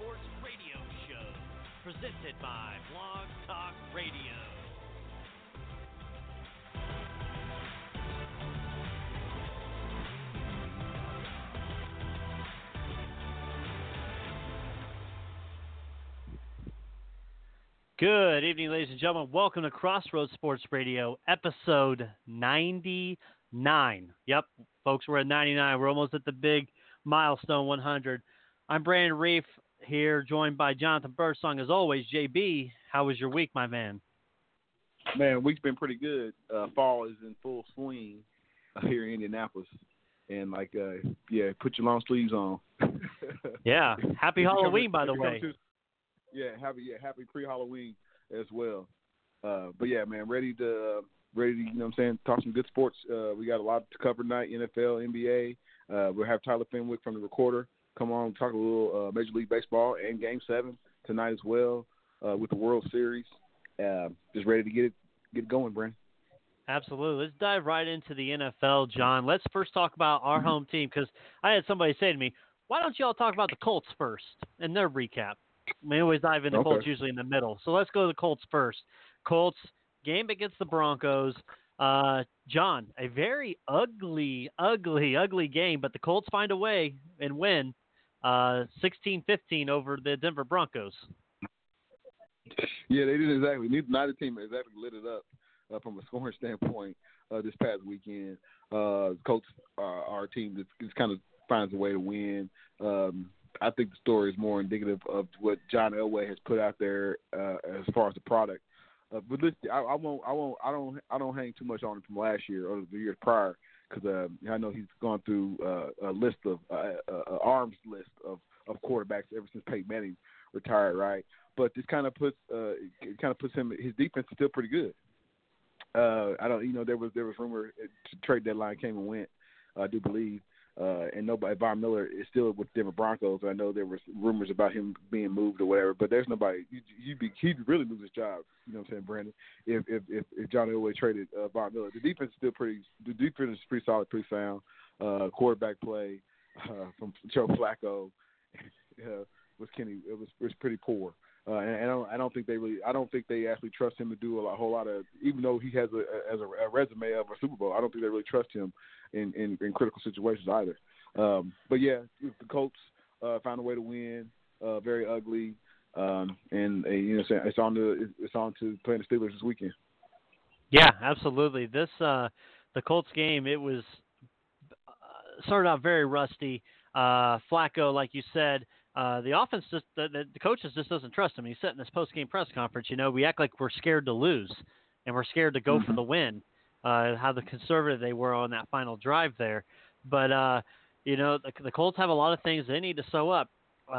Sports Radio Show, presented by Blog Talk Radio. Good evening, ladies and gentlemen. Welcome to Crossroads Sports Radio, episode 99. Yep, folks, we're at 99. We're almost at the big milestone 100. I'm Brandon Reef here, joined by Jonathan Birdsong. As always, JB, how was your week, my man? Man, week's been pretty good. Fall is in full swing here in Indianapolis. And, put your long sleeves on. Yeah, happy Halloween, by the way. Happy pre-Halloween as well. But yeah, man, ready to talk some good sports. We got a lot to cover tonight, NFL, NBA. We'll have Tyler Fenwick from The Recorder come on, talk a little Major League Baseball and Game 7 tonight as well with the World Series. Just ready to get it going, Brandon. Absolutely. Let's dive right into the NFL, John. Let's first talk about our home team, because I had somebody say to me, why don't you all talk about the Colts first and their recap? We always dive into Colts usually in the middle. So let's go to the Colts first. Colts, game against the Broncos. John, a very ugly game, but the Colts find a way and win 16-15 over the Denver Broncos. Yeah, they didn't exactly. Neither team exactly lit it up from a scoring standpoint this past weekend. Colts are our team that just kind of finds a way to win. I think the story is more indicative of what John Elway has put out there as far as the product. But listen, I don't hang too much on it from last year or the years prior, because I know he's gone through a list of arms list of quarterbacks ever since Peyton Manning retired, right? But this kind of puts him. His defense is still pretty good. There was rumor trade deadline came and went. I do believe. And nobody. Von Miller is still with the Denver Broncos. I know there was rumors about him being moved or whatever, but there's nobody. He'd really lose his job. You know what I'm saying, Brandon? If John Elway traded Von Miller, the defense is still pretty. The defense is pretty solid, pretty sound. Quarterback play from Joe Flacco was pretty poor. And I don't think they actually trust him to do a whole lot of, even though he has a resume of a Super Bowl. I don't think they really trust him in critical situations either. But yeah, the Colts found a way to win. Very ugly, and it's on to playing the Steelers this weekend. Yeah, absolutely. This the Colts game, it was started out very rusty. Flacco, like you said. The offense the coaches just doesn't trust him. He said in this post-game press conference, we act like we're scared to lose and we're scared to go for the win. How the conservative they were on that final drive there. But, the Colts have a lot of things they need to sew up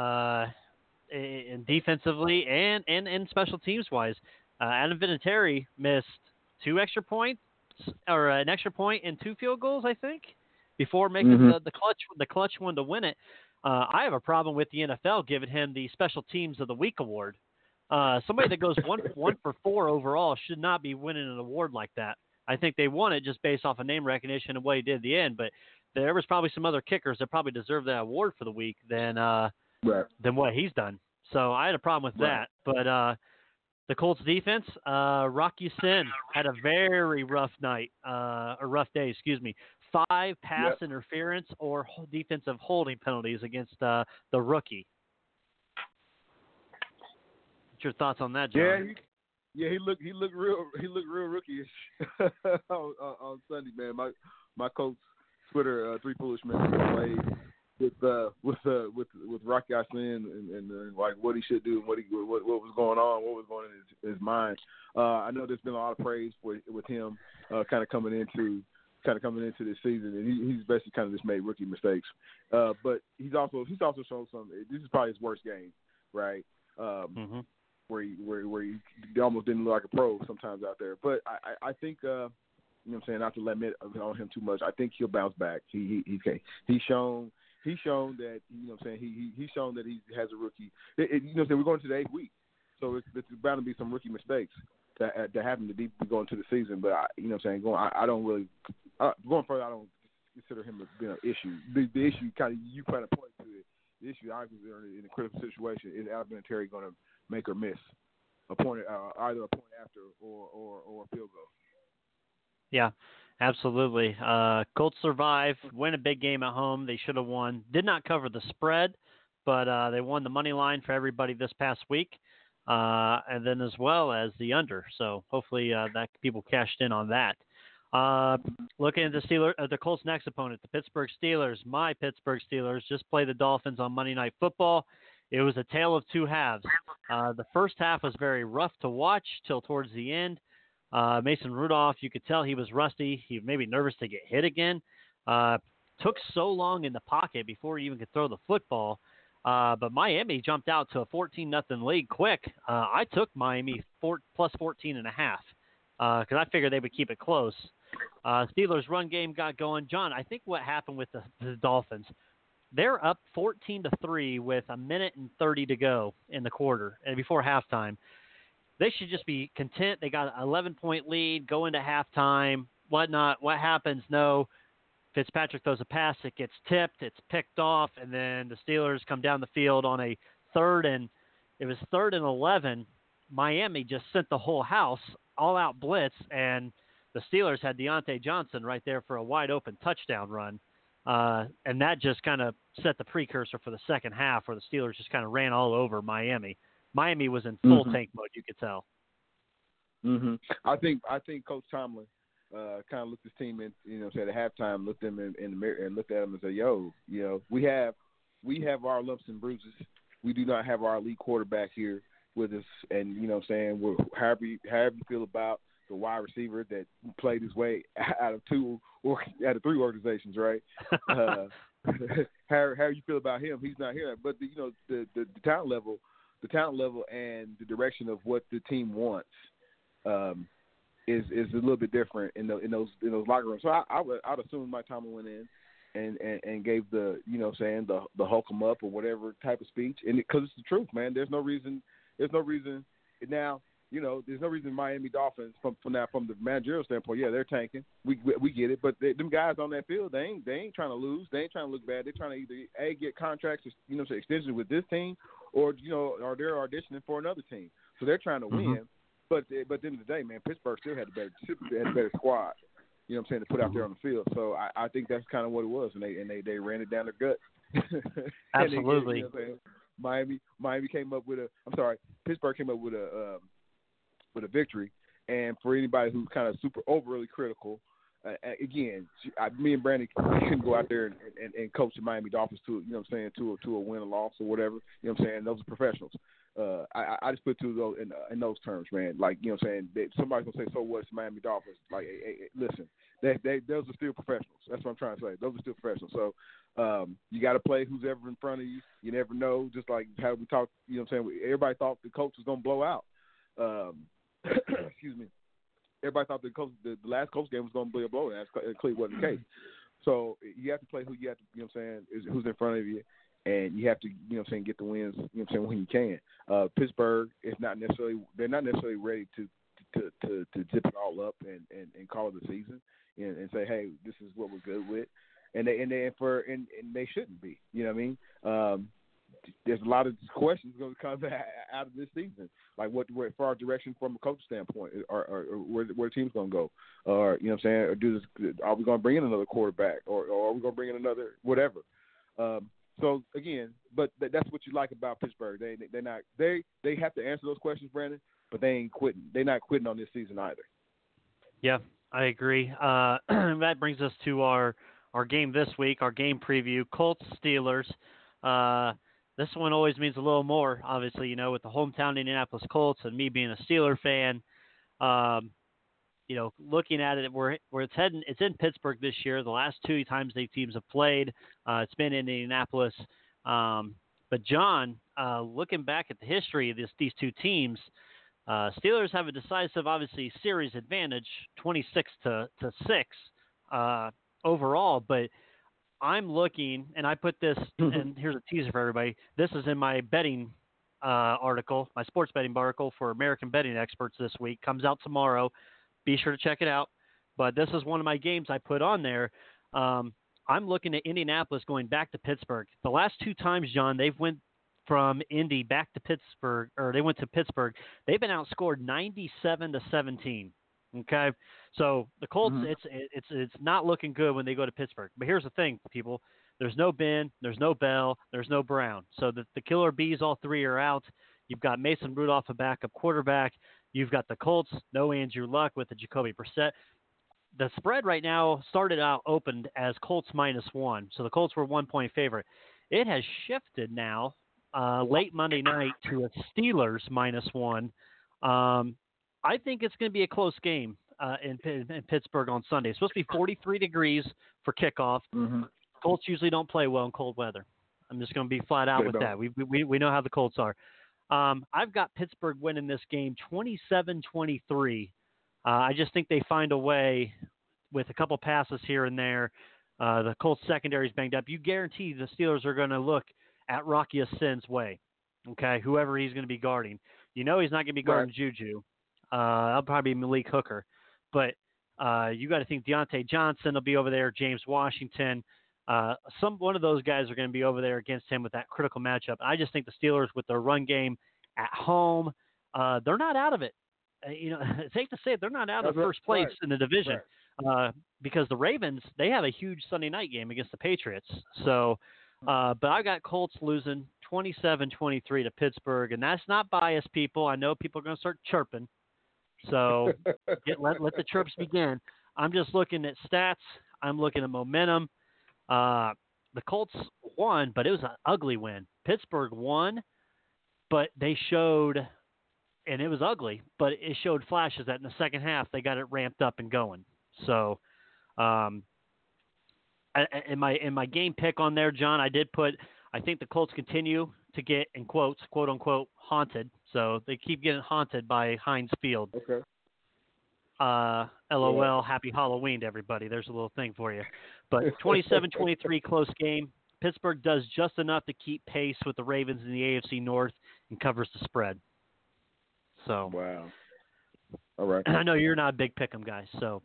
in defensively and special teams-wise. Adam Vinatieri missed 2 extra points or an extra point and 2 field goals, I think, before making the clutch one to win it. I have a problem with the NFL giving him the Special Teams of the Week award. Somebody that goes one for 4 overall should not be winning an award like that. I think they won it just based off of name recognition and what he did at the end. But there was probably some other kickers that probably deserve that award for the week than what he's done. So I had a problem with that. But the Colts defense, Rock Ya-Sin had a very rough night, a rough day, excuse me. 5 pass interference or defensive holding penalties against the rookie. What's your thoughts on that, John? He looked real rookie-ish on Sunday, man. My coach Twitter, Three Foolish Men, played with Rock Ya-Sin and like what he should do and what was going on, what was going on in his mind. I know there's been a lot of praise with him kind of coming into this season, and he's basically kind of just made rookie mistakes. But he's also shown some. This is probably his worst game, right? Where he almost didn't look like a pro sometimes out there. But I think you know what I'm saying, not to let on him too much. I think he'll bounce back. He's shown that, you know what I'm saying, he's shown that he has a rookie. You know what I'm saying, we're going to the 8th week, so it's bound to be some rookie mistakes that happen to be going to the season. But you know what I'm saying, going further, I don't consider him as being an issue. The issue you kind of point to it The issue obviously in a critical situation is Alvin Terry going to make or miss a point, either a point after or a field goal. Yeah, absolutely. Colts survive, win a big game at home. They should have won. Did not cover the spread, but they won the money line for everybody this past week, and then as well as the under. So hopefully that people cashed in on that. Looking at the Colts' next opponent, the Pittsburgh Steelers. My Pittsburgh Steelers just played the Dolphins on Monday Night Football. It was a tale of two halves. The first half was very rough to watch till towards the end. Mason Rudolph, you could tell he was rusty. He may be nervous to get hit again. Took so long in the pocket before he even could throw the football. But Miami jumped out to a 14-0 lead quick. I took Miami plus 14.5 because I figured they would keep it close. Steelers' run game got going. John, I think what happened with the Dolphins, they're up 14-3 with a minute and 30 to go in the quarter and before halftime. They should just be content. They got an 11-point lead, go into halftime, whatnot. What happens? No. Fitzpatrick throws a pass. It gets tipped. It's picked off, and then the Steelers come down the field on a third and 11. Miami just sent the whole house all-out blitz, and the Steelers had Deontay Johnson right there for a wide-open touchdown run. And that just kind of set the precursor for the second half where the Steelers just kind of ran all over Miami. Miami was in full tank mode, you could tell. I think Coach Tomlin kind of looked his team in, said at halftime, looked them in the mirror and looked at them and said, "Yo, we have our lumps and bruises. We do not have our elite quarterback here with us, and we're however you feel about the wide receiver that played his way out of three organizations, right? How you feel about him? He's not here, but the talent level and the direction of what the team wants is a little bit different in those locker rooms. So I'd assume Mike Tomlin went in and gave the the Hulk 'em up or whatever type of speech, and because it's the truth, man. There's no reason now. There's no reason Miami Dolphins from the managerial standpoint. Yeah, they're tanking. We get it, but them guys on that field, they ain't trying to lose. They ain't trying to look bad. They're trying to either get contracts, say extensions with this team, or or they're auditioning for another team. So they're trying to win. But at the end of the day, man, Pittsburgh still had the better squad. To put out there on the field. So I think that's kind of what it was, and they ran it down their gut. Absolutely. Pittsburgh came up with a victory, and for anybody who's kind of super overly critical, again, me and Brandon couldn't go out there and coach the Miami Dolphins to a win or loss or whatever. Those are professionals. I just put those in those terms, man. Like, somebody's gonna say, so what's Miami Dolphins? Like, hey, listen, those are still professionals. That's what I'm trying to say. Those are still professionals. So you got to play who's ever in front of you. You never know. Just like how we talked, everybody thought the coach was gonna blow out. Excuse me. Everybody thought the last coach game was going to be a blowout. That clearly wasn't the case. So you have to play who you have to, is who's in front of you, and you have to, get the wins, when you can. Pittsburgh is they're not necessarily ready to zip it all up and call it a season and say, hey, this is what we're good with, and they shouldn't be. You know what I mean? There's a lot of questions going to come out of this season, like what far direction from a coach standpoint, or where the team's going to go, or or are we going to bring in another quarterback, or are we going to bring in another whatever? So again, but that's what you like about Pittsburgh. They have to answer those questions, Brandon, but they ain't quitting. They're not quitting on this season either. Yeah, I agree. That brings us to our game this week, our game preview, Colts Steelers. This one always means a little more, obviously, with the hometown Indianapolis Colts and me being a Steeler fan. Looking at it, where it's heading, it's in Pittsburgh this year. The last two times the teams have played, it's been in Indianapolis. But John, looking back at the history of these two teams, Steelers have a decisive, obviously, series advantage, 26-6 overall, but I'm looking, and I put this, and here's a teaser for everybody. This is in my betting article, my sports betting article for American Betting Experts this week. Comes out tomorrow. Be sure to check it out. But this is one of my games I put on there. I'm looking at Indianapolis going back to Pittsburgh. The last 2 times, John, they've went from Indy back to Pittsburgh, or they went to Pittsburgh. They've been outscored 97-17. Okay, so the Colts, it's not looking good when they go to Pittsburgh. But here's the thing, people: there's no Ben, there's no Bell, there's no Brown. So the killer bees, all 3 are out. You've got Mason Rudolph, a backup quarterback. You've got the Colts, no Andrew Luck with the Jacoby Brissett. The spread right now opened as Colts -1, so the Colts were 1-point favorite. It has shifted now late Monday night to a Steelers -1. I think it's going to be a close game in Pittsburgh on Sunday. It's supposed to be 43 degrees for kickoff. Colts usually don't play well in cold weather. I'm just going to be flat out with that. We know how the Colts are. I've got Pittsburgh winning this game 27-23. I just think they find a way with a couple passes here and there. The Colts secondary is banged up. You guarantee the Steelers are going to look at Rocky Ascend's way, okay, whoever he's going to be guarding. You know he's not going to be guarding Juju. That'll probably be Malik Hooker. But you got to think Deontay Johnson will be over there, James Washington. One of those guys are going to be over there against him with that critical matchup. I just think the Steelers, with their run game at home, they're not out of it. It's safe to say they're not out of first place in the division because the Ravens, they have a huge Sunday night game against the Patriots. So, but I got Colts losing 27-23 to Pittsburgh, and that's not biased, people. I know people are going to start chirping. So let the chirps begin. I'm just looking at stats. I'm looking at momentum. The Colts won, but it was an ugly win. Pittsburgh won, but they showed, and it was ugly, but it showed flashes that in the second half they got it ramped up and going. So, in my game pick on there, John, I did put, I think the Colts continue to get, in quotes, quote unquote, haunted. So they keep getting haunted by Heinz Field. Okay. LOL, happy Halloween to everybody. There's a little thing for you. But 27-23 close game. Pittsburgh does just enough to keep pace with the Ravens in the AFC North and covers the spread. So, wow. All right. I know you're not a big pick'em guy, so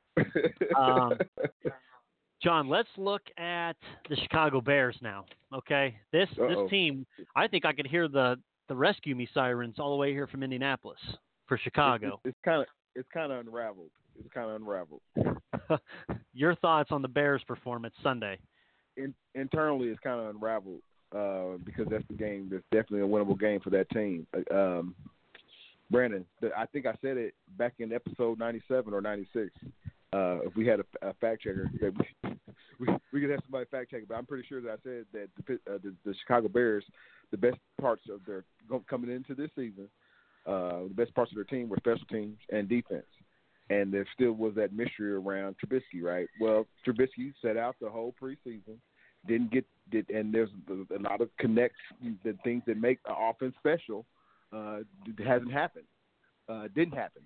John, let's look at the Chicago Bears now. Okay, this team, I think I could hear the rescue me sirens all the way here from Indianapolis for Chicago. It's kind of unraveled. It's kind of unraveled. Your thoughts on the Bears' performance Sunday? Internally, it's kind of unraveled because that's the game. That's definitely a winnable game for that team. Brandon, I think I said it back in episode 97 or 96. If we had a fact checker, that we could have somebody fact check it. But I'm pretty sure that I said that the Chicago Bears, the best parts of their coming into this season, the best parts of their team were special teams and defense. And there still was that mystery around Trubisky, right? Well, Trubisky set out the whole preseason, and there's a lot of connects, the things that make an offense special. Hasn't happened. Didn't happen.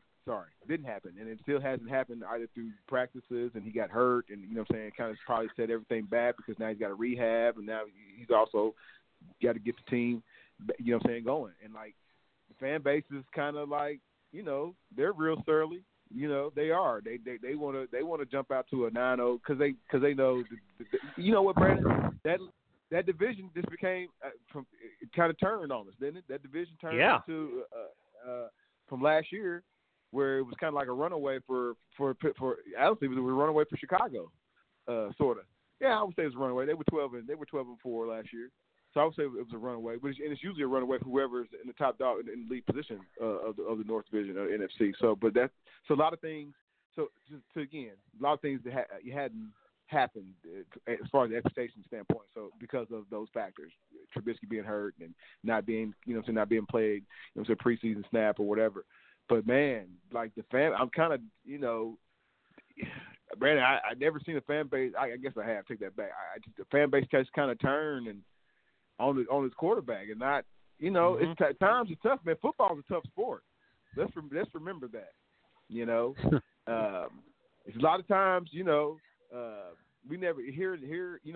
And it still hasn't happened either through practices, and he got hurt, and you know what I'm saying, kind of probably set everything back because now he's got to rehab, and now he's also got to get the team, you know what I'm saying, going. And like the fan base is kind of like, you know, they're real surly. You know, they are. They want to jump out to a 9-0 because they know you know what, Brandon, that division just became it kind of turned on us, didn't it? That division turned into from last year, where it was kind of like a runaway for honestly, it was a runaway for Chicago, sort of. Yeah, I would say it was a runaway. They were 12-4 last year, so I would say it was a runaway. But it's usually a runaway for whoever's in the top dog in the lead position of the North Division of NFC. So, but that's a lot of things. So again, a lot of things that hadn't happened as far as the expectation standpoint. So because of those factors, Trubisky being hurt and not being, you know, not being played, you know, preseason snap or whatever. But man, like the fan, I'm kind of, you know, Brandon, I never seen a fan base. I guess I have. Take that back. The fan base just kind of turned and on his quarterback, and not, you know, it's times are tough, man. Football's a tough sport. Let's remember that. You know, it's a lot of times, you know. We never here in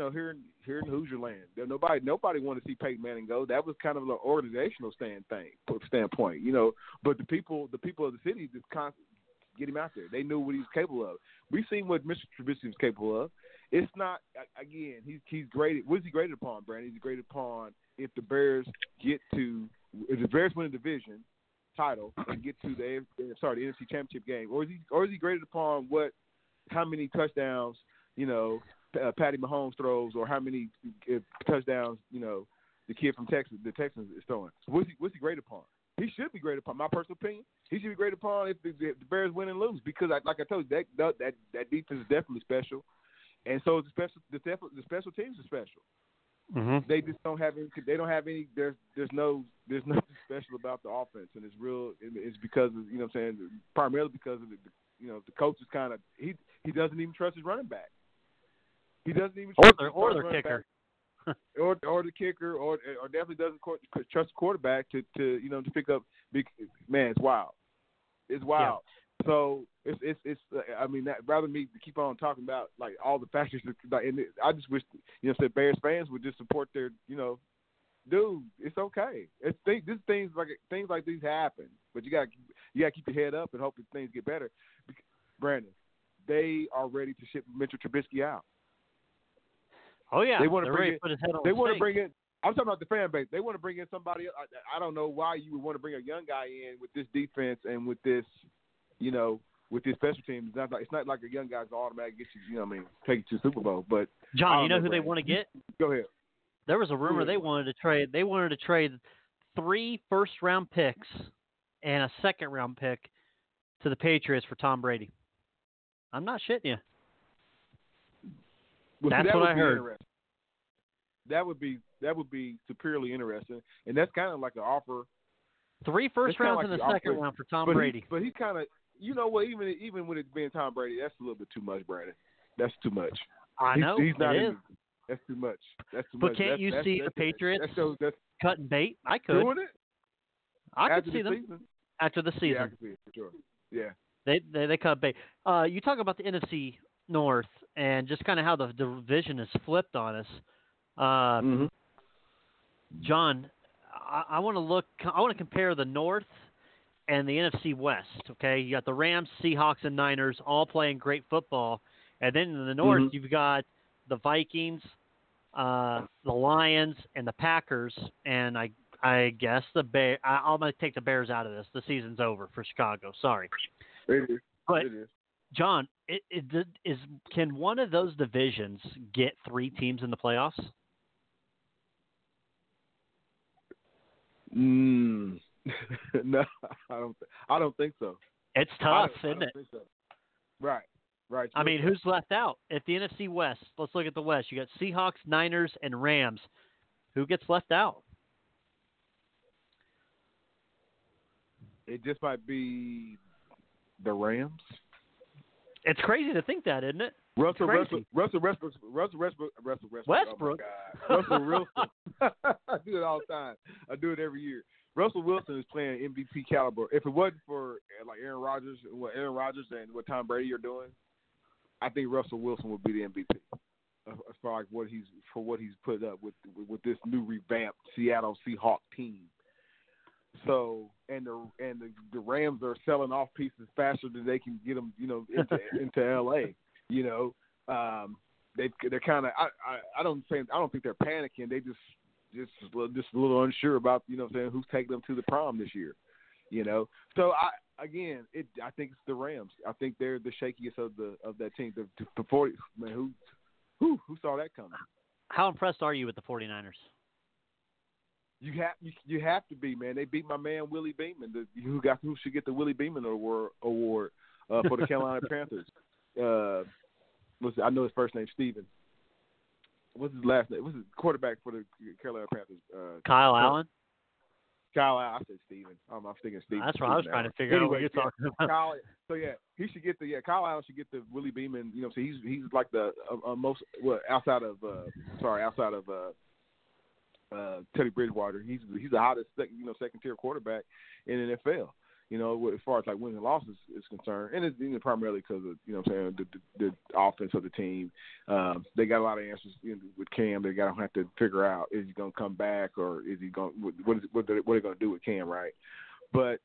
Hoosier land. Nobody wanted to see Peyton Manning go. That was kind of an organizational standpoint, you know. But the people of the city just constantly get him out there. They knew what he was capable of. We've seen what Mr. Trubisky was capable of, it's not. Again, he's graded. What is he graded upon, Brandon? He's graded upon if the Bears if the Bears win a division title and get to the NFC Championship game, or is he graded upon how many touchdowns Patty Mahomes throws, or how many touchdowns the kid from Texas, the Texans, is throwing? So what's he graded upon? He should be graded upon. My personal opinion, he should be graded upon if the Bears win and lose, because like I told you, that defense is definitely special, and so the special teams are special. Mm-hmm. They just don't have any. They don't have any. There's nothing special about the offense, and it's real. It's because of what I'm saying, primarily because of the coach is kind of he doesn't even trust his running back. He doesn't even trust their kicker. or the kicker, or definitely doesn't trust the quarterback to pick up big. Man, it's wild. It's wild. Yeah. So it's I mean, rather me to keep on talking about like all the factors. I just wish Bears fans would just support their dude. It's okay. Things like these happen, but you got to keep your head up and hope that things get better. Brandon, they are ready to ship Mitchell Trubisky out. Oh yeah, they want to bring in. I'm talking about the fan base. They want to bring in somebody. I don't know why you would want to bring a young guy in with this defense and with this, with this special team. It's not like a young guy's automatic get you. Take you to the Super Bowl. But John, you know who they want to get? Go ahead. There was a rumor they wanted to trade. They wanted to trade 3 first-round picks and a second-round pick to the Patriots for Tom Brady. I'm not shitting you. Well, that's what I heard. That would be superiorly interesting, and that's kind of like an offer. 3 first rounds and a second round for Tom Brady. But he kind of, even with it being Tom Brady, that's a little bit too much, Brandon. That's too much. I know he's not it is. That's too much. But can't you see the Patriots cutting bait? I could. Doing it? I could see them after the season. Yeah, I could see it for sure. Yeah. They cut bait. You talk about the NFC North and just kind of how the division is flipped on us. John, I want to compare the North and the NFC West. Okay, you got the Rams, Seahawks, and Niners all playing great football, and then in the North you've got the Vikings, the Lions, and the Packers, and I guess the Bears. I'm going to take the Bears out of this. The season's over for Chicago. Sorry. It is. But John, can one of those divisions get 3 teams in the playoffs? No, I don't think so. It's tough, isn't it? Think so. Right. I mean, who's left out? At the NFC West, let's look at the West. You got Seahawks, Niners, and Rams. Who gets left out? It just might be the Rams. It's crazy to think that, isn't it? Russell Westbrook. Oh Russell Wilson. I do it all the time. I do it every year. Russell Wilson is playing MVP caliber. If it wasn't for like Aaron Rodgers and what Tom Brady are doing, I think Russell Wilson would be the MVP. As far as what he's put up with this new revamped Seattle Seahawks team. So and the Rams are selling off pieces faster than they can get them, into LA. They're kind of I don't think they're panicking. They just a little unsure about who's taking them to the prom this year. So I think it's the Rams. I think they're the shakiest of that team. The 40 man who saw that coming. How impressed are you with the 49ers? You have to be, man. They beat my man Willie Beeman, who should get the Willie Beeman award for the Carolina Panthers. I know his first name, Steven. What's his last name? What's his quarterback for the Carolina Panthers? Kyle Allen. Kyle Allen. I said Steven. I'm thinking Steven. That's what I was trying to figure out what you're talking about. He should get Kyle Allen should get the Willie Beeman. So he's like the most outside of Teddy Bridgewater. He's the hottest second tier quarterback in the NFL. As far as like wins and losses is concerned, and it's primarily because of the offense of the team. They got a lot of answers with Cam. They got to have to figure out, is he going to come back, or is he going? What are they going to do with Cam, right? But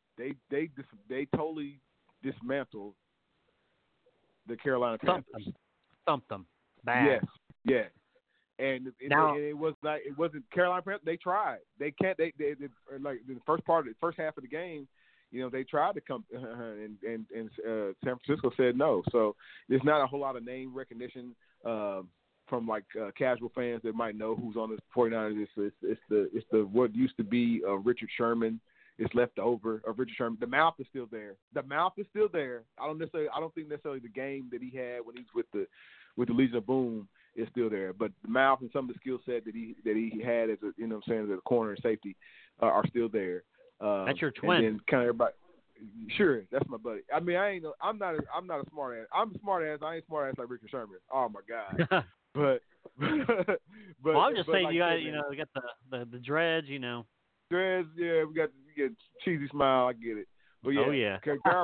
they totally dismantled the Carolina Panthers. thumped them. Bad. Yes, yes. And Now, it wasn't Carolina Panthers. They tried. They can't. They like the first half of the game. They tried to come, and San Francisco said no. So there's not a whole lot of name recognition from casual fans that might know who's on the 49ers. It's the what used to be Richard Sherman. It's left over of Richard Sherman. The mouth is still there. I don't think necessarily the game that he had when he's with the Legion of Boom is still there. But the mouth and some of the skill set that he had as a corner and safety are still there. That's your twin. And then kind of everybody. Sure, that's my buddy. I mean, I'm not a smart ass. I'm a smart ass. I ain't smart ass like Richard Sherman. Oh my God. but I'm just saying, like you got the dreads. Dreads. Yeah, we got cheesy smile. I get it. But yeah, oh yeah.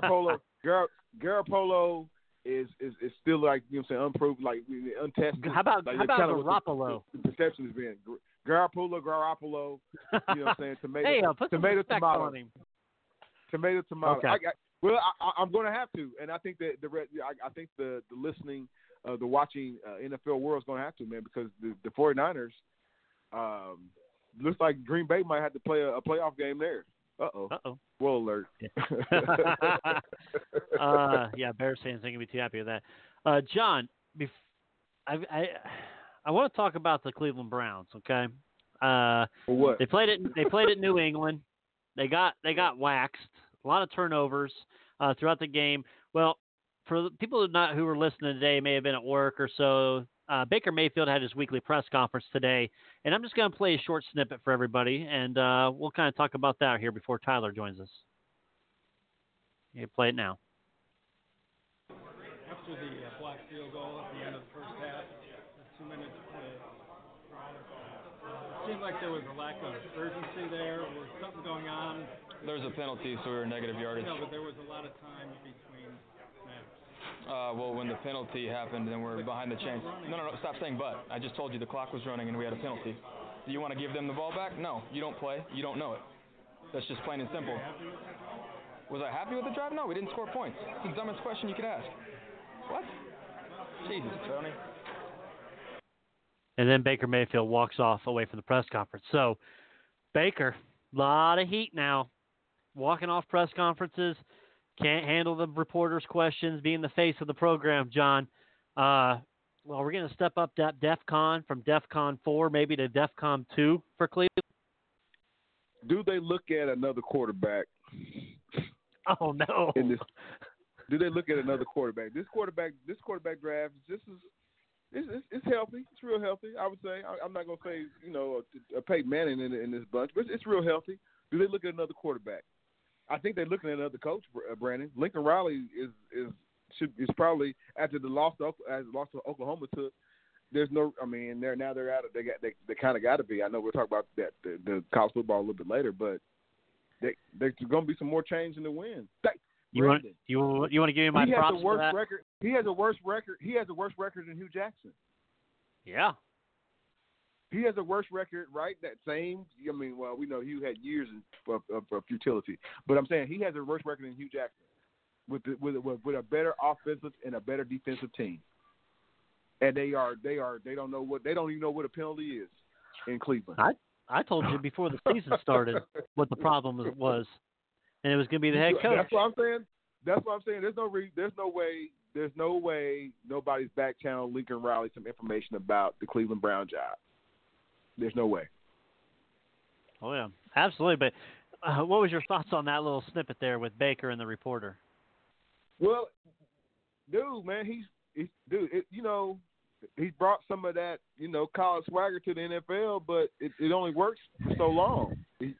Garoppolo is still unproven, untested. How about Garoppolo? The perception has been Garoppolo. You know what I'm saying? Tomato. Put some respect on him. Tomato. Okay. I'm going to have to, and I think that the listening, the watching NFL world is going to have to, man, because the 49ers looks like Green Bay might have to play a playoff game there. Uh-oh. Spoiler alert. Yeah, Bears fans ain't going to be too happy with that. John, I want to talk about the Cleveland Browns, okay? For what? They played at New England. They got waxed. A lot of turnovers throughout the game. Well, for the people who were listening today, may have been at work or so. Baker Mayfield had his weekly press conference today, and I'm just going to play a short snippet for everybody, and we'll kind of talk about that here before Tyler joins us. You can play it now. After the blocked field goal at the end of the first half, 2 minutes to play, it seemed like there was a lack of urgency there. Was something going on? There was a penalty, so we were negative yardage. No, but there was a lot of time between snaps. Well, when the penalty happened, then we're behind the chains. No, stop saying but. I just told you the clock was running and we had a penalty. Do you want to give them the ball back? No, you don't play. You don't know it. That's just plain and simple. Was I happy with the drive? No, we didn't score points. It's the dumbest question you could ask. What? Jesus, Tony. And then Baker Mayfield walks off away from the press conference. So, Baker, a lot of heat now. Walking off press conferences, can't handle the reporters' questions, being the face of the program, John. Well, we're going to step up that DEFCON from DEFCON 4 maybe to DEFCON 2 for Cleveland. Do they look at another quarterback? Oh, no. Do they look at another quarterback? This quarterback draft is it's healthy. It's real healthy, I would say. I'm not going to say, a Peyton Manning in this bunch, but it's real healthy. Do they look at another quarterback? I think they're looking at another coach, Brandon. Lincoln Riley is probably after the loss to Oklahoma took. There's no, I mean, they're out of they kind of got to be. I know we'll talk about that the college football a little bit later, but there's going to be some more change in the wind. You want to give me my props for that? He has a worse record. He has a worse record than Hugh Jackson. Yeah. He has a worse record, right? That same. I mean, well, we know Hugh had years of futility, but I'm saying he has a worse record than Hugh Jackson, with a better offensive and a better defensive team. And they don't even know what a penalty is in Cleveland. I told you before the season started what the problem was, and it was going to be the head coach. That's what I'm saying. There's no way nobody's back channeled Lincoln Riley some information about the Cleveland Brown job. There's no way. Oh, yeah, absolutely. But what was your thoughts on that little snippet there with Baker and the reporter? Well, dude, man, he's brought some of that, college swagger to the NFL, but it only works for so long.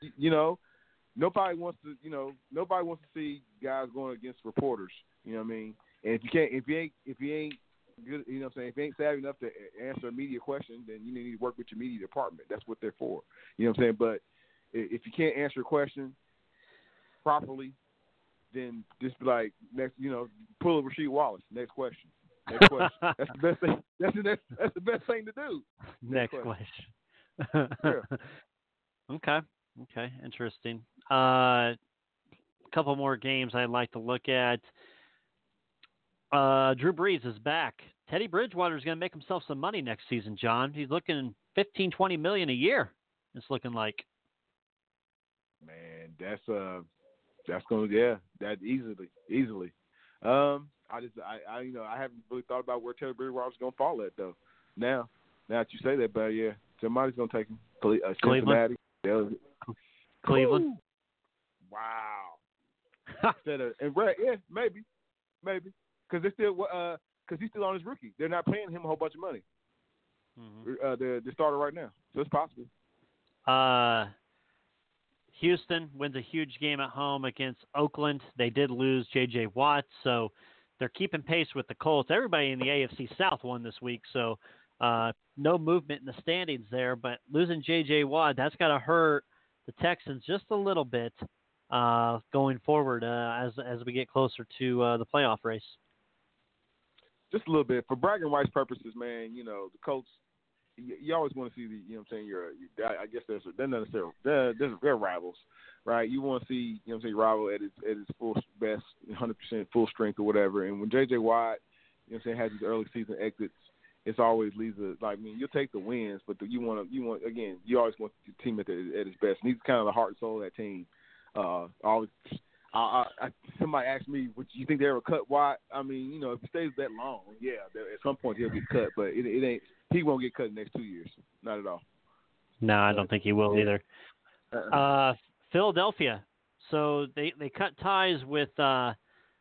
Nobody wants to see guys going against reporters. You know what I mean? And if you ain't good, you know what I'm saying, if you ain't savvy enough to answer a media question, then you need to work with your media department. That's what they're for. You know what I'm saying? But if you can't answer a question properly, then just be like, next, pull a Rasheed Wallace. Next question. That's the best thing. That's the best thing to do. Next question. Yeah. Okay. Interesting. A couple more games I'd like to look at. Drew Brees is back Teddy Bridgewater is going to make himself some money next season, John. He's looking $15-20 million a year. It's looking like. Man, that's going to that easily. I haven't really thought about where Teddy Bridgewater's going to fall at though. Now that you say that, but yeah, somebody's going to take him. Cincinnati. Cleveland. Ooh. Wow. Maybe, because they're still because he's still on his rookie. They're not paying him a whole bunch of money. Mm-hmm. The starter right now, so it's possible. Houston wins a huge game at home against Oakland. They did lose J.J. Watt, so they're keeping pace with the Colts. Everybody in the AFC South won this week, so no movement in the standings there. But losing J.J. Watt, that's got to hurt the Texans just a little bit going forward as we get closer to the playoff race. Just a little bit. For bragging rights purposes, man, the Colts, you always want to see I guess they're rivals, right? You want to see, rival at his full best, 100% full strength or whatever. And when J.J. Watt, has his early season exits, it's always leaves you'll take the wins, but you always want the team at his best. And he's kind of the heart and soul of that team. Somebody asked me, "Would you think they ever cut Watt?" I mean, if he stays that long, at some point he'll get cut, but it ain't. He won't get cut in the next 2 years. Not at all. No, I don't think he will either. Philadelphia. So they cut ties with I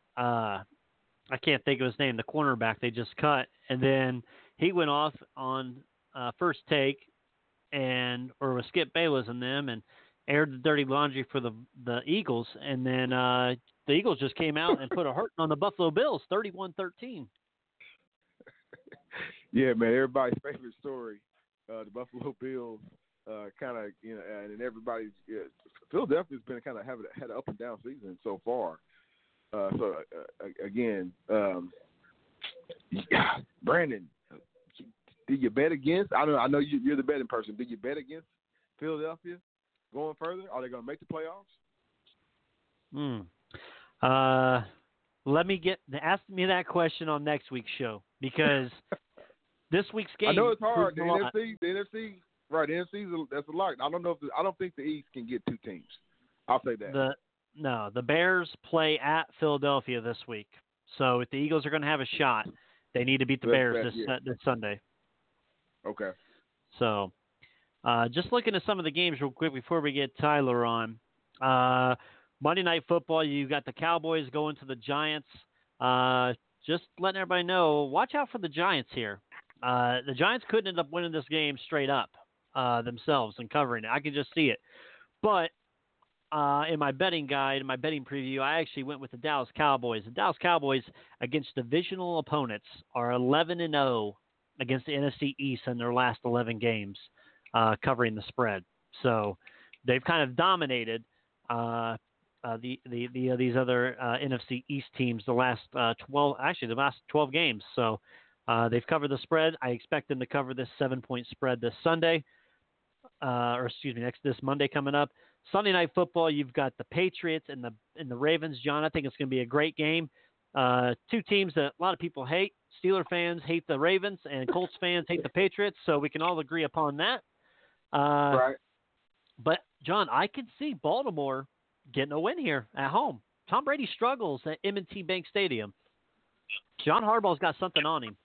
can't think of his name, the cornerback they just cut, and then he went off on First Take or with Skip Bayless and them and aired the dirty laundry for the Eagles, and then the Eagles just came out and put a hurting on the Buffalo Bills, 31-13. Yeah, man, everybody's favorite story, the Buffalo Bills, kind of, and everybody's Philadelphia's been kind of had an up and down season so far. Again, Brandon, did you bet against? I know you're the betting person. Did you bet against Philadelphia going further? Are they going to make the playoffs? Ask me that question on next week's show, because this week's game. I know it's hard. The NFC, right? The NFC that's a lot. I don't think the East can get two teams. I'll say that. The Bears play at Philadelphia this week. So if the Eagles are going to have a shot, they need to beat the Bears this Sunday. Okay. So, just looking at some of the games real quick before we get Tyler on. Monday Night Football, you got the Cowboys going to the Giants. Just letting everybody know, watch out for the Giants here. The Giants could end up winning this game straight up themselves and covering it. I can just see it. But in my betting guide, in my betting preview, I actually went with the Dallas Cowboys. The Dallas Cowboys against divisional opponents are 11-0 against the NFC East in their last 11 games, covering the spread. So they've kind of dominated these other NFC East teams the last 12 games. So they've covered the spread. I expect them to cover this 7-point spread this Sunday, this Monday coming up. Sunday Night Football, you've got the Patriots and the Ravens. John, I think it's going to be a great game. Two teams that a lot of people hate. Steeler fans hate the Ravens, and Colts fans hate the Patriots, so we can all agree upon that. Right. But, John, I can see Baltimore getting a win here at home. Tom Brady struggles at M&T Bank Stadium. John Harbaugh's got something on him.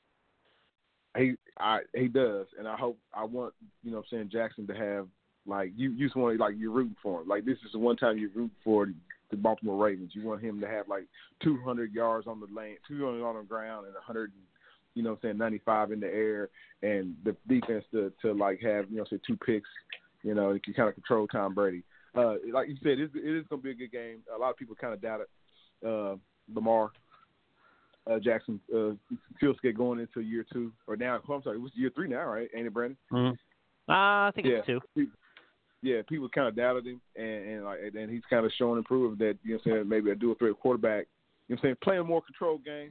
He does, and I want Jackson to have, you just want to, you're rooting for him. This is the one time you root for the Baltimore Ravens. You want him to have 200 yards on the lane, 200 on the ground, and 195 in the air, and the defense to have two picks. It can kind of control Tom Brady. Like you said, it is going to be a good game. A lot of people kind of doubted Lamar Jackson feels good going into year 2 or now. I'm sorry, it was year 3 now, right? Ain't it, Brandon? Mm-hmm. I think it's 2. People kind of doubted him, and he's kind of showing and proving that maybe a dual threat quarterback. Playing a more controlled game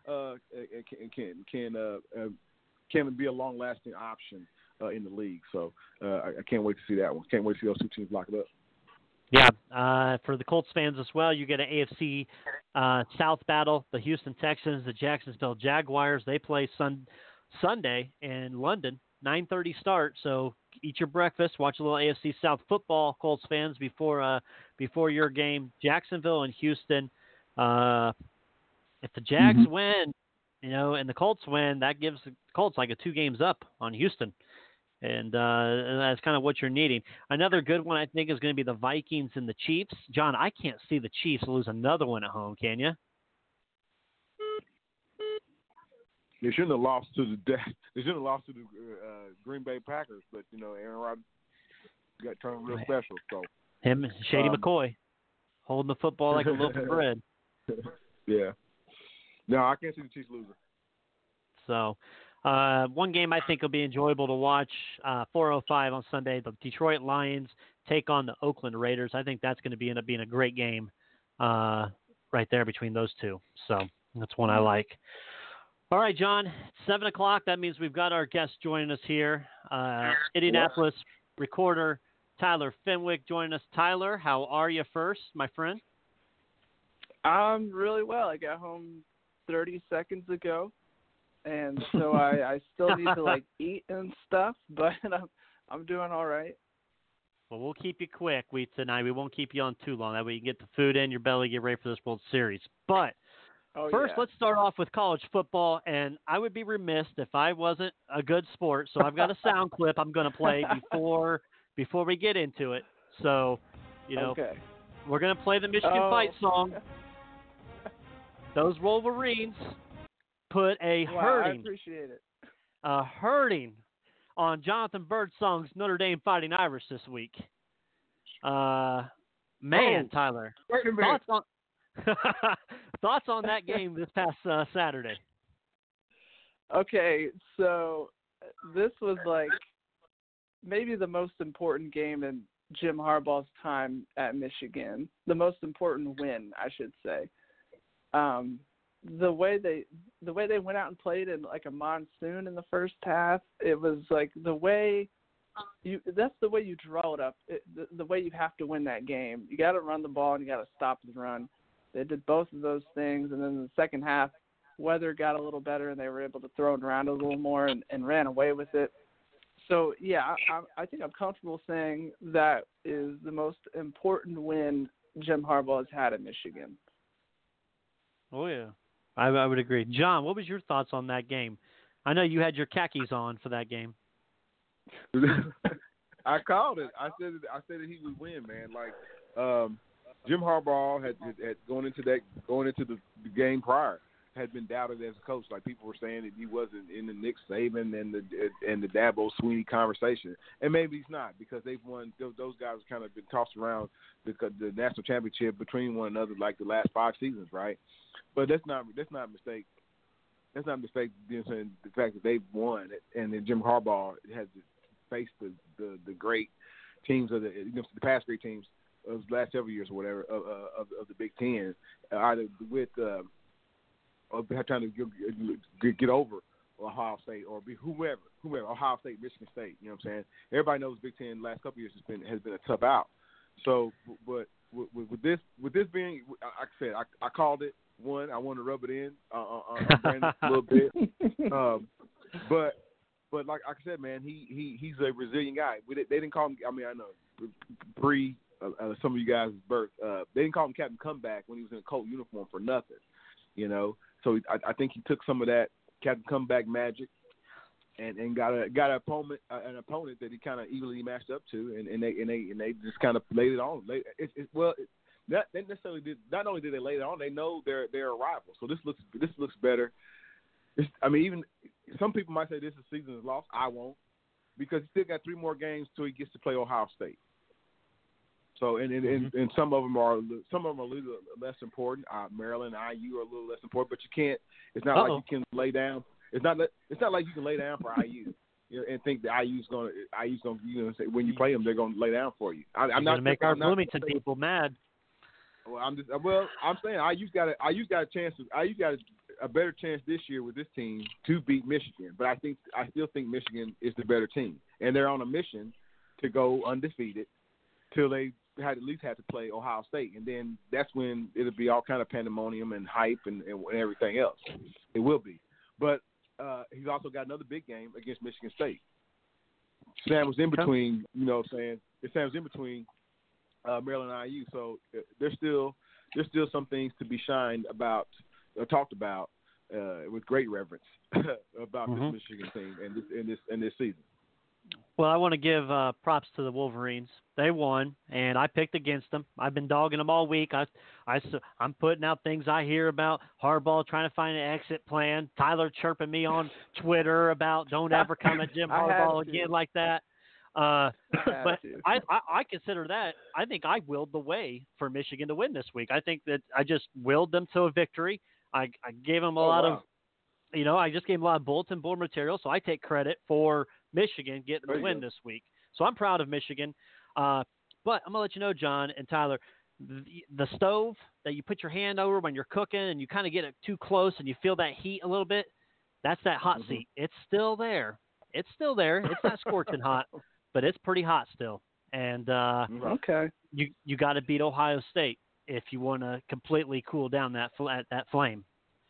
can be a long lasting option in the league. So I can't wait to see that one. Can't wait to see those two teams lock it up. Yeah, for the Colts fans as well, you get an AFC South battle. The Houston Texans, the Jacksonville Jaguars. They play Sunday in London, 9:30 start. So eat your breakfast, watch a little AFC South football, Colts fans, before your game. Jacksonville and Houston. If the Jags win, and the Colts win, that gives the Colts like a 2 games up on Houston. And that's kind of what you're needing. Another good one, I think, is going to be the Vikings and the Chiefs. John, I can't see the Chiefs lose another one at home, can you? They shouldn't have lost to the Green Bay Packers, but Aaron Rodgers got turned real special. So him, Shady McCoy, holding the football like a loaf of bread. Yeah. No, I can't see the Chiefs losing. So. One game I think will be enjoyable to watch, 4:05 on Sunday. The Detroit Lions take on the Oakland Raiders. I think that's going to end up being a great game right there between those two. So that's one I like. All right, John, 7 o'clock. That means we've got our guest joining us here. Indianapolis recorder Tyler Fenwick joining us. Tyler, how are you first, my friend? I'm really well. I got home 30 seconds ago. And so I still need to eat and stuff, but I'm doing all right. Well, we'll keep you quick tonight. We won't keep you on too long. That way you can get the food in your belly, get ready for this World Series. But first, let's start off with college football. And I would be remiss if I wasn't a good sport. So I've got a sound clip I'm going to play before we get into it. So, we're going to play the Michigan Fight song. Those Wolverines put a hurting. I appreciate it. A hurting on Jonathan Birdsong's Notre Dame Fighting Irish this week. Tyler, thoughts on that game this past Saturday? Okay, so this was maybe the most important game in Jim Harbaugh's time at Michigan. The most important win, I should say. The way they went out and played in a monsoon in the first half, it was that's the way you draw it up. The way you have to win that game. You got to run the ball and you got to stop the run. They did both of those things, and then in the second half, weather got a little better and they were able to throw it around a little more and ran away with it. So yeah, I think I'm comfortable saying that is the most important win Jim Harbaugh has had at Michigan. Oh yeah. I would agree. John, what was your thoughts on that game? I know you had your khakis on for that game. I called it. I said that he would win, man. Jim Harbaugh had going into the game prior had been doubted as a coach. People were saying that he wasn't in the Nick Saban and the Dabo Swinney conversation, and maybe he's not because they've won. Those guys have kind of been tossed around the national championship between one another the last 5 seasons, right? But that's not a mistake. That's not a mistake. The fact that they've won, and then Jim Harbaugh has faced the great teams of the past great teams of the last several years or whatever of the Big Ten, either with trying to get over Ohio State or be whoever Ohio State, Michigan State. You know what I'm saying? Everybody knows Big Ten the last couple of years has been a tough out. So, but with this being, like I said, I called it. I want to rub it in on Brandon a little bit. But like I said, man, he's a resilient guy. They didn't call him. I mean, I know pre some of you guys' birth, they didn't call him Captain Comeback when he was in a Colt uniform for nothing. So I think he took some of that Captain Comeback magic and got an opponent that he kind of evenly matched up to, and they just kind of laid it on. Not only did they lay it on, they know they're a rival. So this looks better. Even some people might say this season is lost. I won't, because he still got 3 more games till he gets to play Ohio State. So and some of them are a little less important. Maryland, IU are a little less important, but you can't. It's not like you can lay down. It's not like you can lay down for IU. And think that IU's going to say when you play them they're going to lay down for you. I'm not going to make our Bloomington people mad. Well, I'm saying IU's got a chance. IU's got a better chance this year with this team to beat Michigan. But I still think Michigan is the better team, and they're on a mission to go undefeated till they had at least had to play Ohio State, and then that's when it'll be all kind of pandemonium and hype and everything else. It will be, but he's also got another big game against Michigan State. Sam was in between, you know what I'm saying? Sam was in between Maryland and IU, so there's still some things to be shined about, talked about with great reverence about this Michigan team and this season. Well, I want to give props to the Wolverines. They won, and I picked against them. I've been dogging them all week. I'm putting out things I hear about Harbaugh trying to find an exit plan. Tyler chirping me on Twitter about don't ever come at Jim Harbaugh again like that. But I consider that. I think I willed the way for Michigan to win this week. I think that I just willed them to a victory. I gave them a lot of, I just gave them a lot of bulletin board material, so I take credit for Michigan getting the win this week. So I'm proud of Michigan. But I'm going to let you know, John and Tyler, the stove that you put your hand over when you're cooking and you kind of get it too close and you feel that heat a little bit, that's that hot seat. It's still there. It's not scorching hot, but it's pretty hot still. And you got to beat Ohio State if you want to completely cool down that flame.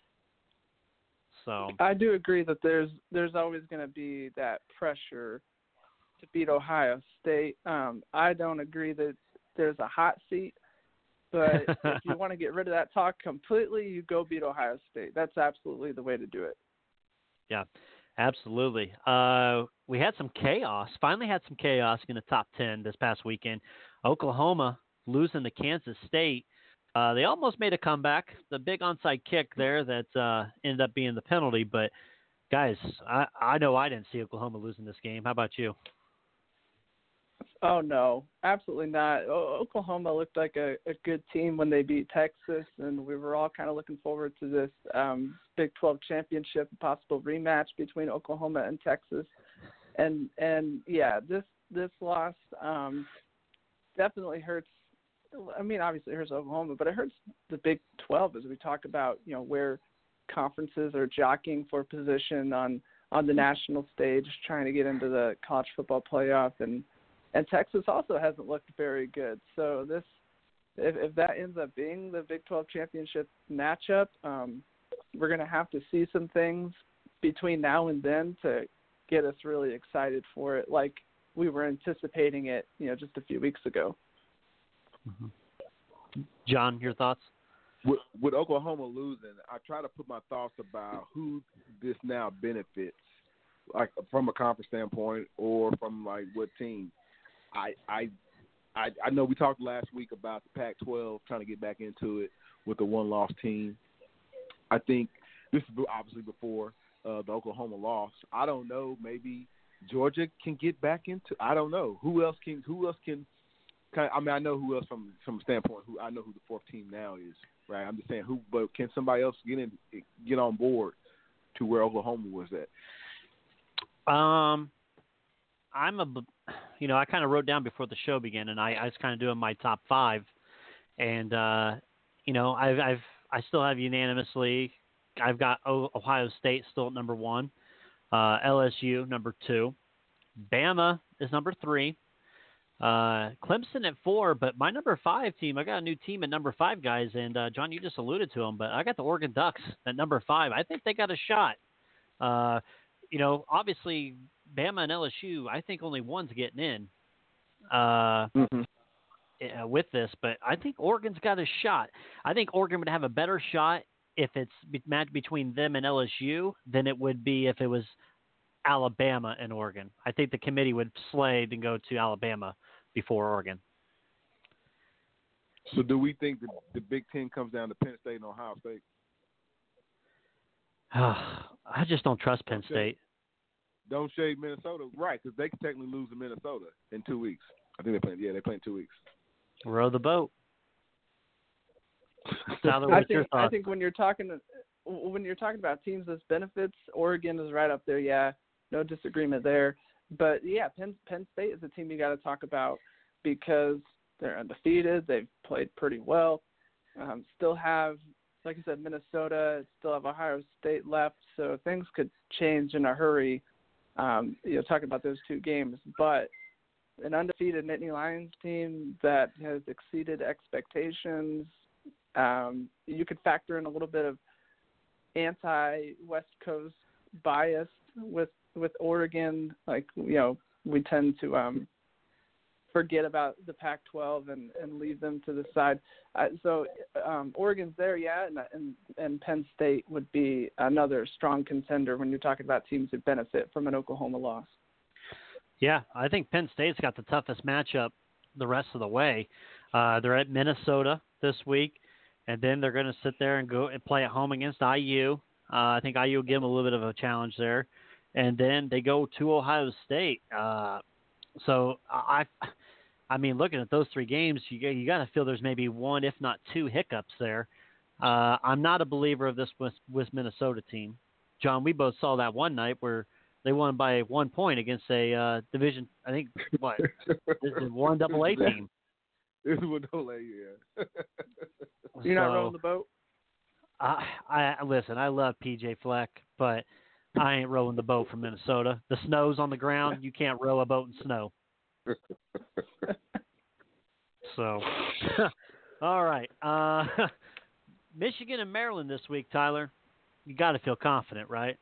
So I do agree that there's always going to be that pressure to beat Ohio State. I don't agree that there's a hot seat, but if you want to get rid of that talk completely, you go beat Ohio State. That's absolutely the way to do it. Yeah, absolutely. We had some chaos. Finally had some chaos in the top 10 this past weekend. Oklahoma losing to Kansas State. They almost made a comeback. The big onside kick there that ended up being the penalty. But, guys, I know I didn't see Oklahoma losing this game. How about you? Oh, no, absolutely not. Oklahoma looked like a good team when they beat Texas, and we were all kind of looking forward to this Big 12 championship, possible rematch between Oklahoma and Texas. And yeah, this loss definitely hurts. I mean, obviously it hurts Oklahoma, but it hurts the Big 12 as we talk about, where conferences are jockeying for position on the national stage, trying to get into the college football playoff, and Texas also hasn't looked very good. So if that ends up being the Big 12 championship matchup, we're going to have to see some things between now and then to get us really excited for it, like we were anticipating it, just a few weeks ago. John, your thoughts? With Oklahoma losing, I try to put my thoughts about who this now benefits, like from a conference standpoint or from like what team. I know we talked last week about the Pac-12 trying to get back into it with the one-loss team. I think this is obviously before the Oklahoma loss. I don't know. Maybe Georgia can get back into. I don't know who else can. I mean, I know who else from a standpoint. I know who the fourth team now is, right? I'm just saying who, but can somebody else get on board to where Oklahoma was at? I kind of wrote down before the show began, and I was kind of doing my top 5, and I still have unanimously. I've got Ohio State still at number 1, LSU number 2, Bama is number 3. Clemson at 4, but my number 5 team, I got a new team at number 5, guys, and John, you just alluded to them, but I got the Oregon Ducks at number 5. I think they got a shot. Obviously Bama and LSU, I think only one's getting in with this, but I think Oregon's got a shot. I think Oregon would have a better shot if it's matched between them and LSU than it would be if it was Alabama and Oregon. I think the committee would slay and go to Alabama before Oregon. So do we think the Big Ten comes down to Penn State and Ohio State? I just don't trust Penn State. Don't shade Minnesota, right? Because they could technically lose to Minnesota in 2 weeks. I think they play in 2 weeks. Row the boat. Tyler, what's your thoughts? I think when you're talking about teams as benefits, Oregon is right up there. Yeah, no disagreement there. But yeah, Penn State is a team you got to talk about because they're undefeated. They've played pretty well. Still have, like I said, Minnesota. Still have Ohio State left, so things could change in a hurry. Talking about those 2 games, but an undefeated Nittany Lions team that has exceeded expectations. You could factor in a little bit of anti-West Coast bias with Oregon. Like, we tend to forget about the Pac-12 and leave them to the side. So Oregon's there, yeah, and Penn State would be another strong contender when you're talking about teams that benefit from an Oklahoma loss. Yeah, I think Penn State's got the toughest matchup the rest of the way. They're at Minnesota this week, and then they're going to sit there and go and play at home against IU. I think IU will give them a little bit of a challenge there. And then they go to Ohio State. So I mean, looking at those three games, you got to feel there's maybe one, if not two, hiccups there. I'm not a believer of this with Minnesota team. John, we both saw that one night where they won by 1 point against a division, I think, what, this is 1AA team. This is 1AA, yeah. You're not rowing the boat? Listen, I love PJ Fleck, but I ain't rowing the boat from Minnesota. The snow's on the ground. You can't row a boat in snow. So, all right. Michigan and Maryland this week, Tyler. You got to feel confident, right?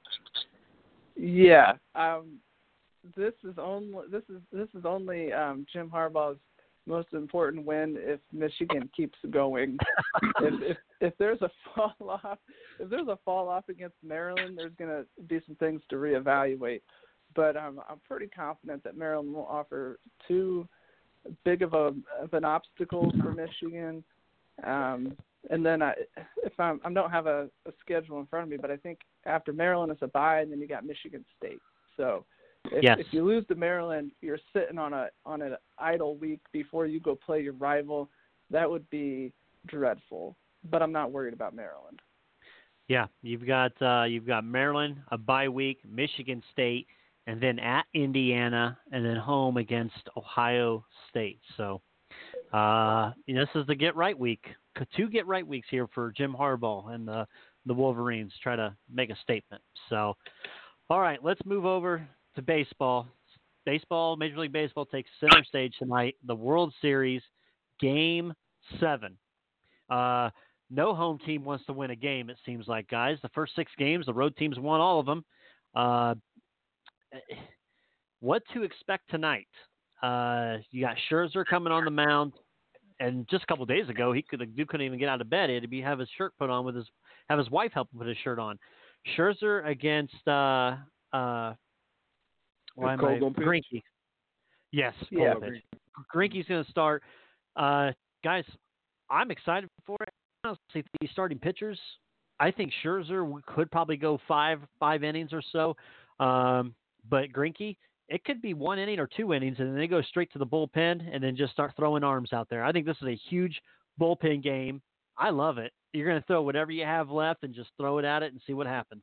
Yeah. This is only Jim Harbaugh's most important win if Michigan keeps going. if there's a fall off against Maryland, there's going to be some things to reevaluate. But I'm pretty confident that Maryland will offer too big of an obstacle for Michigan. And then I don't have a schedule in front of me, but I think after Maryland it's a bye, and then you got Michigan State. So if you lose to Maryland, you're sitting on an idle week before you go play your rival. That would be dreadful. But I'm not worried about Maryland. Yeah, you've got Maryland, a bye week, Michigan State, and then at Indiana, and then home against Ohio State. So this is the get right week. 2 get right weeks here for Jim Harbaugh and the Wolverines try to make a statement. So, all right, let's move over to baseball. Major League Baseball takes center stage tonight. The World Series, Game 7. No home team wants to win a game, it seems like, guys. The first 6 games, the road teams won all of them. What to expect tonight? You got Scherzer coming on the mound, and just a couple of days ago, he couldn't even get out of bed. He had to have his shirt put on have his wife help him put his shirt on. Scherzer against Greinke. Yes, yeah. Greinke's going to start. Guys, I'm excited for it. Honestly, these starting pitchers, I think Scherzer could probably go five innings or so. But Greinke, it could be 1 inning or 2 innings, and then they go straight to the bullpen and then just start throwing arms out there. I think this is a huge bullpen game. I love it. You're going to throw whatever you have left and just throw it at it and see what happens.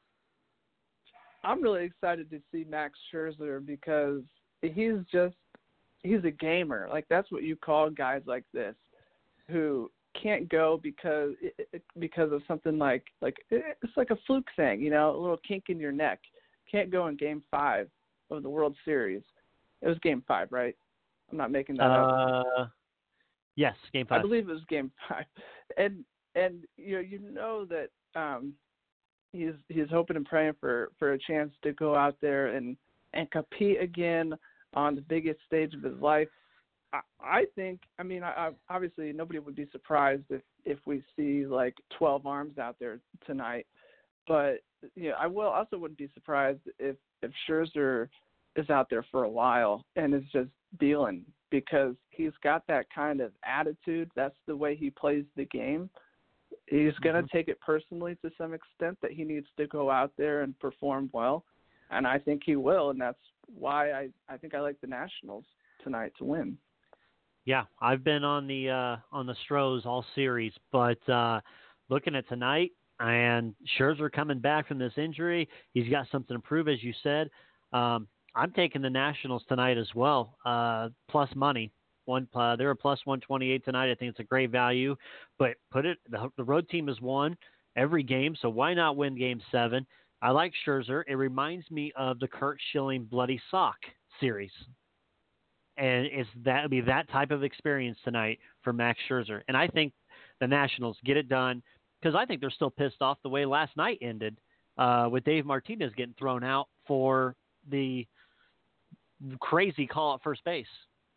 I'm really excited to see Max Scherzer because he's a gamer. Like, that's what you call guys like this who can't go because of something like it's like a fluke thing, a little kink in your neck. Can't go in Game 5 of the World Series. It was Game 5, right? I'm not making that up. Yes, Game 5. I believe it was Game 5, and you know that he's hoping and praying for a chance to go out there and compete again on the biggest stage of his life. I think, obviously nobody would be surprised if we see like 12 arms out there tonight, but I also wouldn't be surprised if Scherzer is out there for a while and is just dealing, because he's got that kind of attitude. That's the way he plays the game. He's going to take it personally to some extent that he needs to go out there and perform well, and I think he will, and that's why I think I like the Nationals tonight to win. Yeah, I've been on the Stros all series, but looking at tonight, and Scherzer coming back from this injury, he's got something to prove, as you said. I'm taking the Nationals tonight as well, plus money. They're a plus 128 tonight. I think it's a great value. But the road team has won every game, so why not win Game 7? I like Scherzer. It reminds me of the Curt Schilling Bloody Sock series. and it'll be that type of experience tonight for Max Scherzer. And I think the Nationals get it done because I think they're still pissed off the way last night ended with Dave Martinez getting thrown out for the crazy call at first base.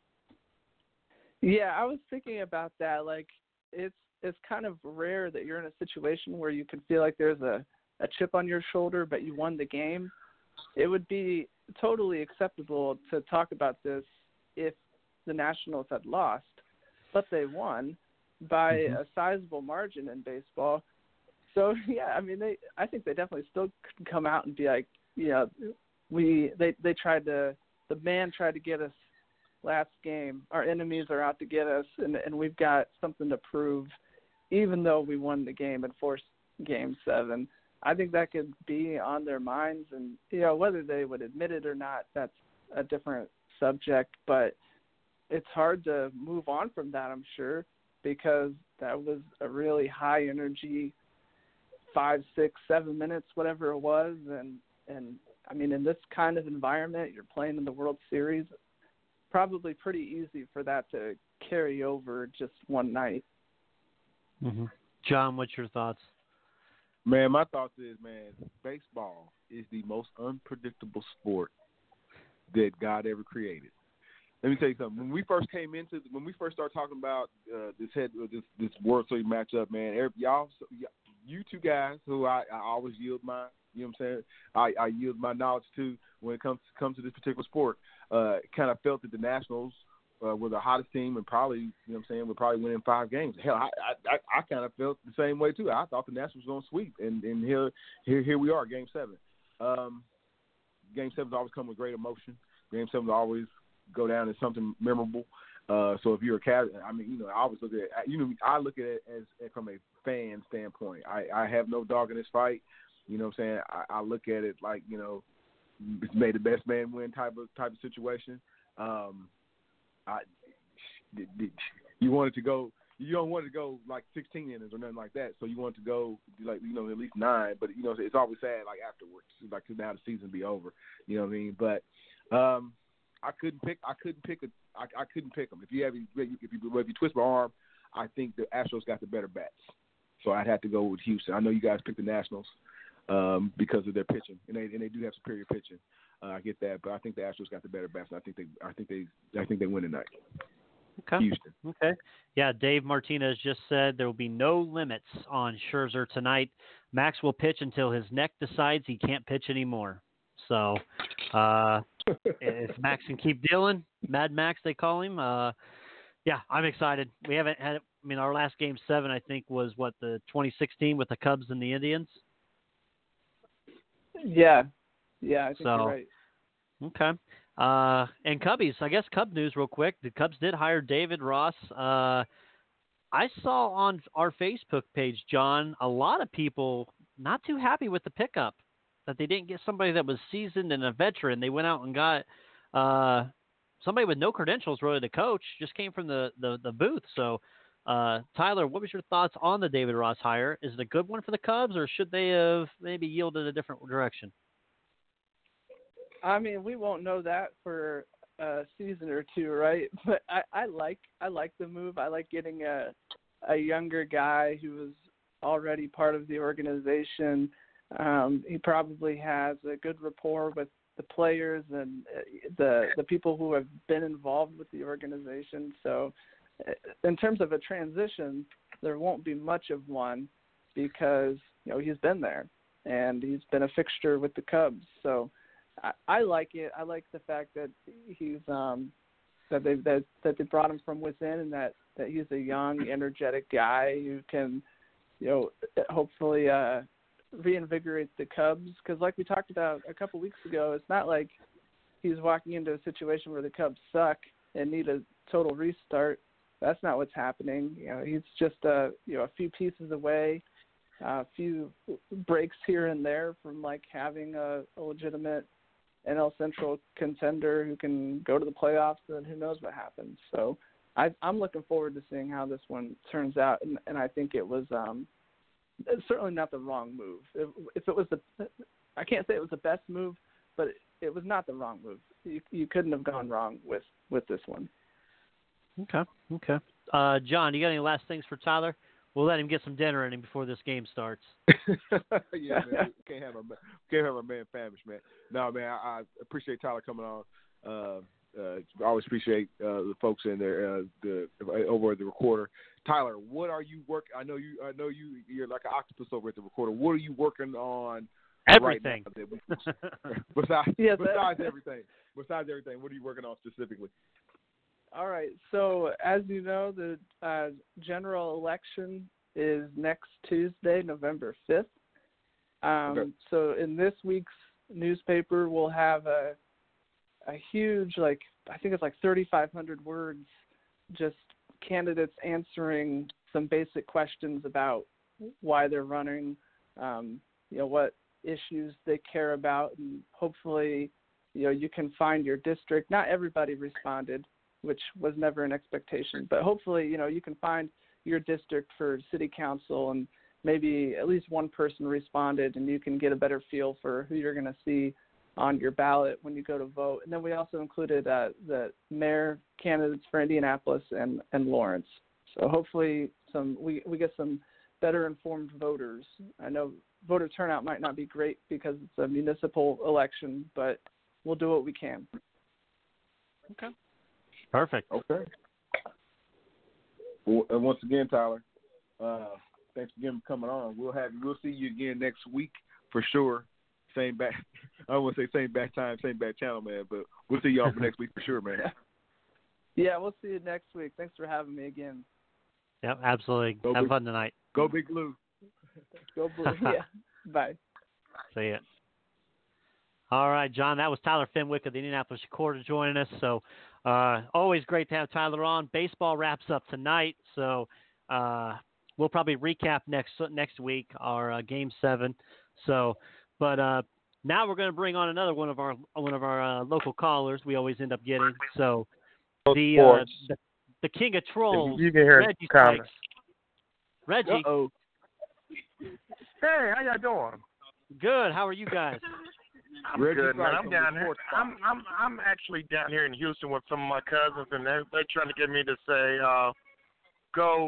Yeah, I was thinking about that. Like, it's kind of rare that you're in a situation where you can feel like there's a chip on your shoulder, but you won the game. It would be totally acceptable to talk about this if the Nationals had lost, but they won by a sizable margin in baseball. So, yeah, I mean, I think they definitely still could come out and be like, they tried to – the man tried to get us last game. Our enemies are out to get us, and we've got something to prove, even though we won the game and forced Game 7. I think that could be on their minds, and whether they would admit it or not, that's a different subject. But it's hard to move on from that, I'm sure, because that was a really high energy 5, 6, 7 minutes, whatever it was, and I mean, in this kind of environment, you're playing in the World Series, probably pretty easy for that to carry over just one night. Mm-hmm. John, what's your thoughts? Man, my thoughts is, baseball is the most unpredictable sport that God ever created. Let me tell you something. When we first started talking about this World Series matchup, man, you two guys who I always yield my, you know what I'm saying, I yield my knowledge to when it comes to this particular sport, kind of felt that the Nationals were the hottest team and probably, you know what I'm saying, would probably win in 5 games. Hell, I kind of felt the same way too. I thought the Nationals were going to sweep, and here we are, Game 7. Game 7's always come with great emotion. Game 7's always go down as something memorable. So if you're a cat, I mean, I always look at it. I look at it as from a fan standpoint. I have no dog in this fight. You know what I'm saying? I look at it like, it's made the best man win type of situation. You want it to go. You don't want it to go like 16 innings or nothing like that. So you want it to go like at least 9. But it's always sad like afterwards, like now the season be over. You know what I mean? But I couldn't pick them. If you twist my arm, I think the Astros got the better bats. So I'd have to go with Houston. I know you guys picked the Nationals because of their pitching, and they do have superior pitching. I get that, but I think the Astros got the better bats. And I think they win tonight. Okay. Houston. Okay. Yeah, Dave Martinez just said there will be no limits on Scherzer tonight. Max will pitch until his neck decides he can't pitch anymore. So if Max can keep dealing, Mad Max they call him. Yeah, I'm excited. We haven't had. I mean, our last Game 7 I think was the 2016 with the Cubs and the Indians. Yeah, I think you're right. Okay. And Cubbies, I guess Cub news real quick. The Cubs did hire David Ross. I saw on our Facebook page, John, a lot of people not too happy with the pickup, that they didn't get somebody that was seasoned and a veteran. They went out and got somebody with no credentials really to coach, just came from the booth. So, Tyler, what was your thoughts on the David Ross hire? Is it a good one for the Cubs, or should they have maybe yielded a different direction? I mean, we won't know that for a season or two, right? But I like the move. I like getting a younger guy who was already part of the organization. He probably has a good rapport with the players and the people who have been involved with the organization. So in terms of a transition, there won't be much of one because, he's been there and he's been a fixture with the Cubs. So I like it. I like the fact that he's that they brought him from within, and that he's a young, energetic guy who can, hopefully reinvigorate the Cubs. Because like we talked about a couple weeks ago, it's not like he's walking into a situation where the Cubs suck and need a total restart. That's not what's happening. He's just a few pieces away, a few breaks here and there from like having a legitimate NL Central contender who can go to the playoffs, and who knows what happens. So I'm looking forward to seeing how this one turns out, and I think it was it's certainly not the wrong move. If it was I can't say it was the best move, but it was not the wrong move. You couldn't have gone wrong with this one. Okay. John, you got any last things for Tyler? We'll let him get some dinner in him before this game starts. Yeah, man. Can't have a man famished, man. No, man. I appreciate Tyler coming on. I always appreciate the folks in there over at the Recorder. Tyler, what are you working? I know you're like an octopus over at the Recorder. What are you working on? Everything. Right now? Besides everything. Besides everything, what are you working on specifically? All right. So as you know, the general election is next Tuesday, November 5th. Okay. So in this week's newspaper, we'll have a huge, I think it's 3,500 words, just candidates answering some basic questions about why they're running, what issues they care about, and hopefully, you can find your district. Not everybody responded, which was never an expectation, but hopefully, you can find your district for city council, and maybe at least one person responded, and you can get a better feel for who you're going to see on your ballot when you go to vote. And then we also included the mayor candidates for Indianapolis and Lawrence. So hopefully we get some better informed voters. I know voter turnout might not be great because it's a municipal election, but we'll do what we can. Okay. Perfect. Okay. Well, and once again, Tyler, thanks again for coming on. We'll see you again next week for sure. Same back. I don't want to say same back time, same back channel, man. But we'll see y'all for next week for sure, man. Yeah, we'll see you next week. Thanks for having me again. Yep, absolutely. Have fun tonight. Go Big Blue. Go Blue. Yeah. Bye. See ya. All right, John, that was Tyler Fenwick of the Indianapolis Recorder joining us. So always great to have Tyler on. Baseball wraps up tonight, so we'll probably recap next week our Game 7. So, but now we're going to bring on another one of our local callers. We always end up getting the king of trolls. You can hear Reggie comments. Reggie. Uh-oh. Hey, how y'all doing? Good. How are you guys? I'm Reggie good, man. Price I'm from down the here. sports box. I'm actually down here in Houston with some of my cousins, and they're trying to get me to say, go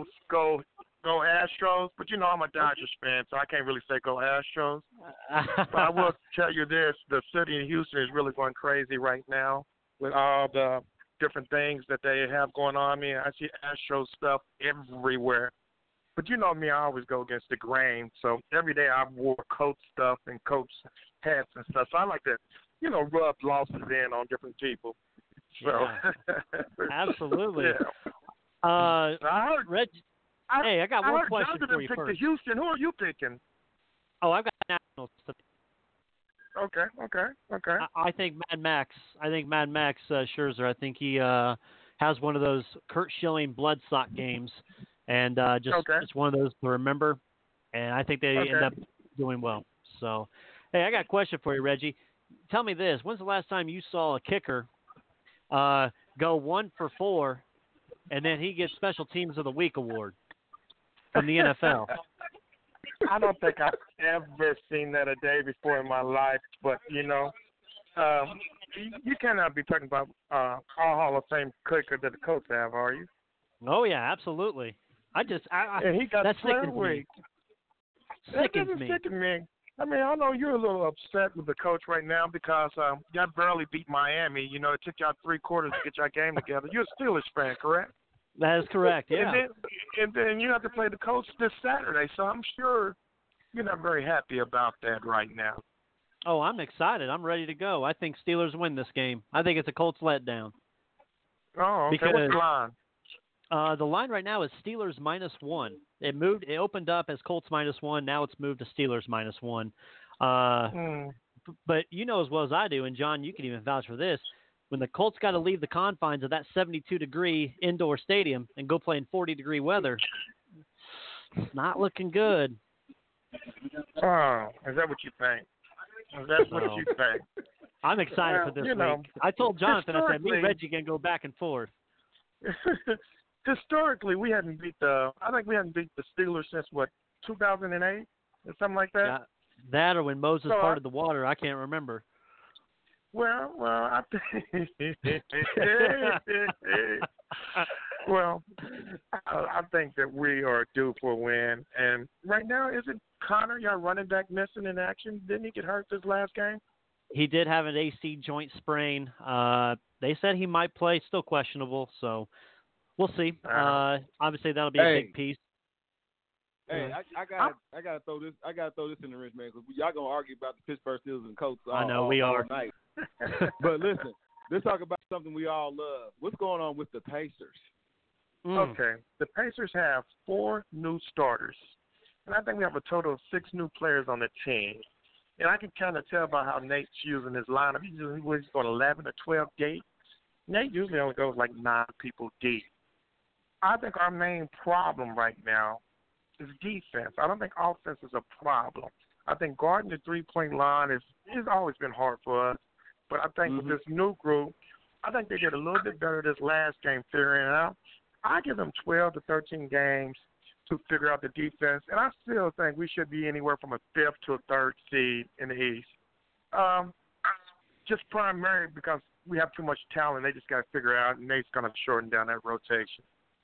Astros. But I'm a Dodgers fan, so I can't really say go Astros. But I will tell you this: the city of Houston is really going crazy right now with all the different things that they have going on. I mean, I see Astros stuff everywhere. But you know me, I always go against the grain. So every day I wore coat stuff and coach hats and stuff. So I like to, rub losses in on different people. So Yeah. Absolutely. Yeah. I heard, Reggie, hey, I got one question for you picked first. Houston. Who are you picking? Oh, I've got Nationals. Okay. I think Mad Max. Scherzer. I think he has one of those Kurt Schilling blood sock games, and it's one of those to remember. And I think they end up doing well. So, hey, I got a question for you, Reggie. Tell me this: when's the last time you saw a kicker go 1 for 4, and then he gets Special Teams of the Week award from the NFL? I don't think I've ever seen that a day before in my life, but you cannot be talking about our Hall of Fame kicker that the Colts have, are you? Oh yeah, absolutely. And he got that 12 sickens me. weeks. That Sickens doesn't me. sicken me. I mean, I know you're a little upset with the coach right now because y'all barely beat Miami. It took y'all 3 quarters to get your game together. You're a Steelers fan, correct? That is correct. Yeah. And then you have to play the Colts this Saturday, so I'm sure you're not very happy about that right now. Oh, I'm excited. I'm ready to go. I think Steelers win this game. I think it's a Colts letdown. Oh, okay. Because, what's the line? The line right now is Steelers -1. It opened up as Colts -1. Now it's moved to Steelers -1. But you know as well as I do, and John, you can even vouch for this, when the Colts got to leave the confines of that 72-degree indoor stadium and go play in 40-degree weather, it's not looking good. Oh, is that what you think? You think? I'm excited for this week. I told Jonathan, I said, me and Reggie can go back and forth. Historically, we hadn't beat the Steelers since, 2008 or something like that? Yeah, that or when Moses parted the water, I can't remember. I think. Well, I think that we are due for a win. And right now, is it Connor, your running back, missing in action? Didn't he get hurt this last game? He did have an AC joint sprain. They said he might play, still questionable. So we'll see. Obviously, that'll be a big piece. Hey, I gotta throw this in the ring, man, because y'all gonna argue about the Pittsburgh Steelers and Colts all night. But listen, let's talk about something we all love. What's going on with the Pacers? Okay, the Pacers have 4 new starters, and I think we have a total of 6 new players on the team. And I can kind of tell by how Nate's using his lineup. He's going 11 or 12 deep. Nate usually only goes like 9 people deep. I think our main problem right now is defense. I don't think offense is a problem. I think guarding the three-point line is always been hard for us. But I think with this new group, I think they did a little bit better this last game figuring it out. I give them 12 to 13 games to figure out the defense, and I still think we should be anywhere from a 5th to a 3rd seed in the East. Just primarily because we have too much talent. They just got to figure out, and Nate's going to shorten down that rotation.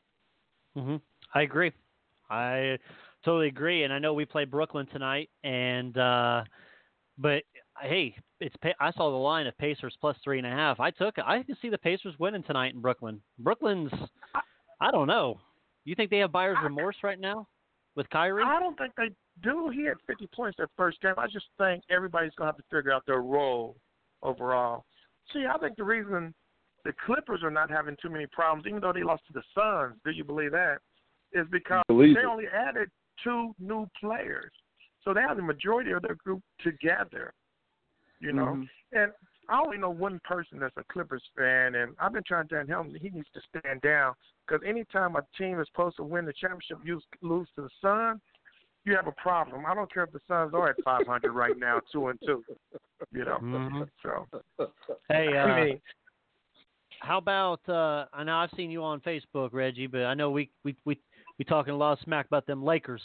I agree. I totally agree, and I know we play Brooklyn tonight, and but hey, I saw the line of Pacers plus 3.5. I took it. I can see the Pacers winning tonight in Brooklyn. Brooklyn's, I don't know. You think they have buyer's remorse right now with Kyrie? I don't think they do. He had 50 points that first game. I just think everybody's going to have to figure out their role overall. See, I think the reason the Clippers are not having too many problems, even though they lost to the Suns, do you believe that, is because they only added 2 new players. So they have the majority of their group together, you know. And I only know one person that's a Clippers fan, and I've been trying to tell him he needs to stand down because anytime a team is supposed to win the championship, you lose to the Suns, you have a problem. I don't care if the Suns are at 500 right now, 2-2, you know. So, hey, how about? I know I've seen you on Facebook, Reggie, but I know we talking a lot of smack about them Lakers.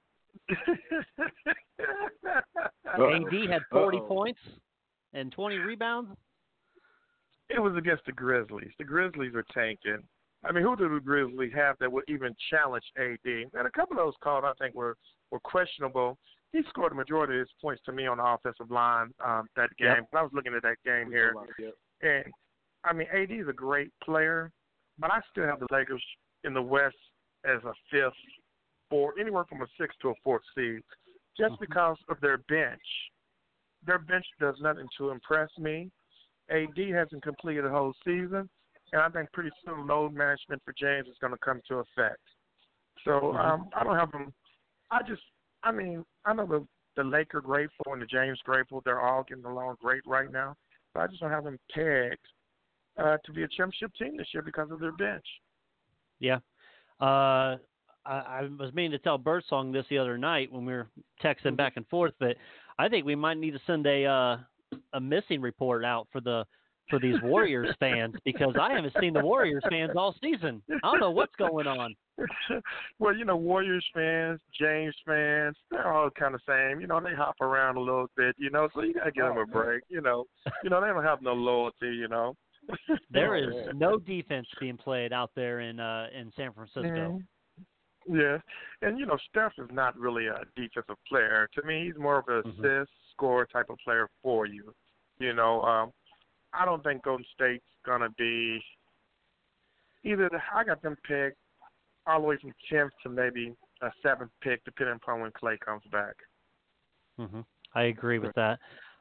AD had 40 points and 20 rebounds. It was against the Grizzlies. The Grizzlies are tanking. I mean, who did the Grizzlies have that would even challenge AD? And a couple of those calls I think were questionable. He scored the majority of his points to me on the offensive line that game. I was looking at that game here. And, I mean, AD is a great player, but I still have the Lakers in the West as a 5th, 4th, anywhere from a 6th to a 4th seed, just because of their bench. Their bench does nothing to impress me. AD hasn't completed the whole season, and I think pretty soon load management for James is going to come to effect. So I don't have them. I know the Laker grateful and the James grateful. They're all getting along great right now. But I just don't have them pegged to be a championship team this year because of their bench. Yeah. I was meaning to tell Birdsong this the other night when we were texting back and forth, but I think we might need to send a missing report out for these Warriors fans because I haven't seen the Warriors fans all season. I don't know what's going on. Well, you know, Warriors fans, James fans, they're all kind of same. You know, they hop around a little bit, you know, so you got to give them a break, you know. They don't have no loyalty, you know. There is no defense being played out there in San Francisco. Yeah, and, you know, Steph is not really a defensive player. To me, he's more of an assist, score type of player for you. You know, I don't think Golden State's going to be either I got them picked all the way from 10th to maybe a 7th pick, depending upon when Klay comes back. I agree with that.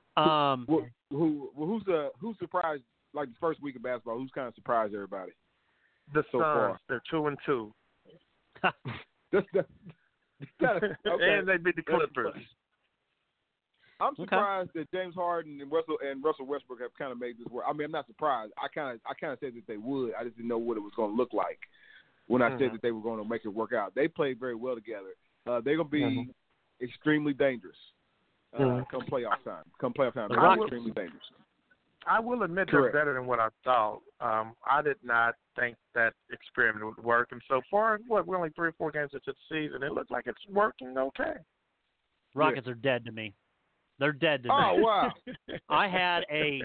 Who's surprised, like the first week of basketball, who's kind of surprised everybody? The so Suns. Far? They're 2-2. Okay. And they beat the Clippers. I'm surprised that James Harden and Russell Westbrook have kind of made this work. I mean, I'm not surprised. I kind of said that they would. I just didn't know what it was going to look like when I said that they were going to make it work out. They played very well together. They're going to be extremely dangerous come playoff time. They're extremely dangerous. I will admit they're better than what I thought. I did not think that experiment would work. And so far, we're only 3 or 4 games into the season. It looks like it's working okay. Rockets are dead to me. They're dead today. Oh wow! I had a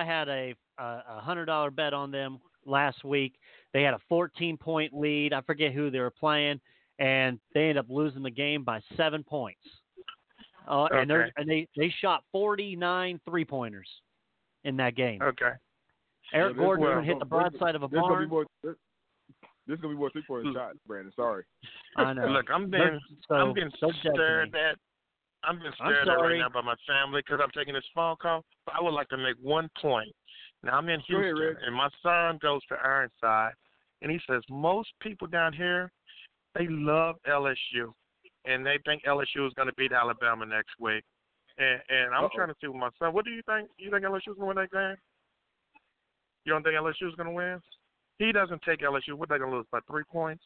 $100 bet on them last week. They had a 14-point lead. I forget who they were playing, and they ended up losing the game by 7 points. Okay. And they shot 49 3-pointers in that game. Okay. Eric Gordon hit the broadside of a barn. There's gonna be more 3-point shots, Brandon. Sorry. I know. Look, I'm being stared at. I'm being stared at right now by my family because I'm taking this phone call. But I would like to make one point. Now I'm in Houston, and my son goes to Ironside, and he says most people down here, they love LSU, and they think LSU is going to beat Alabama next week. And I'm trying to see with my son. What do you think? You think LSU is going to win that game? You don't think LSU is going to win? He doesn't take LSU. What they going to lose by 3 points?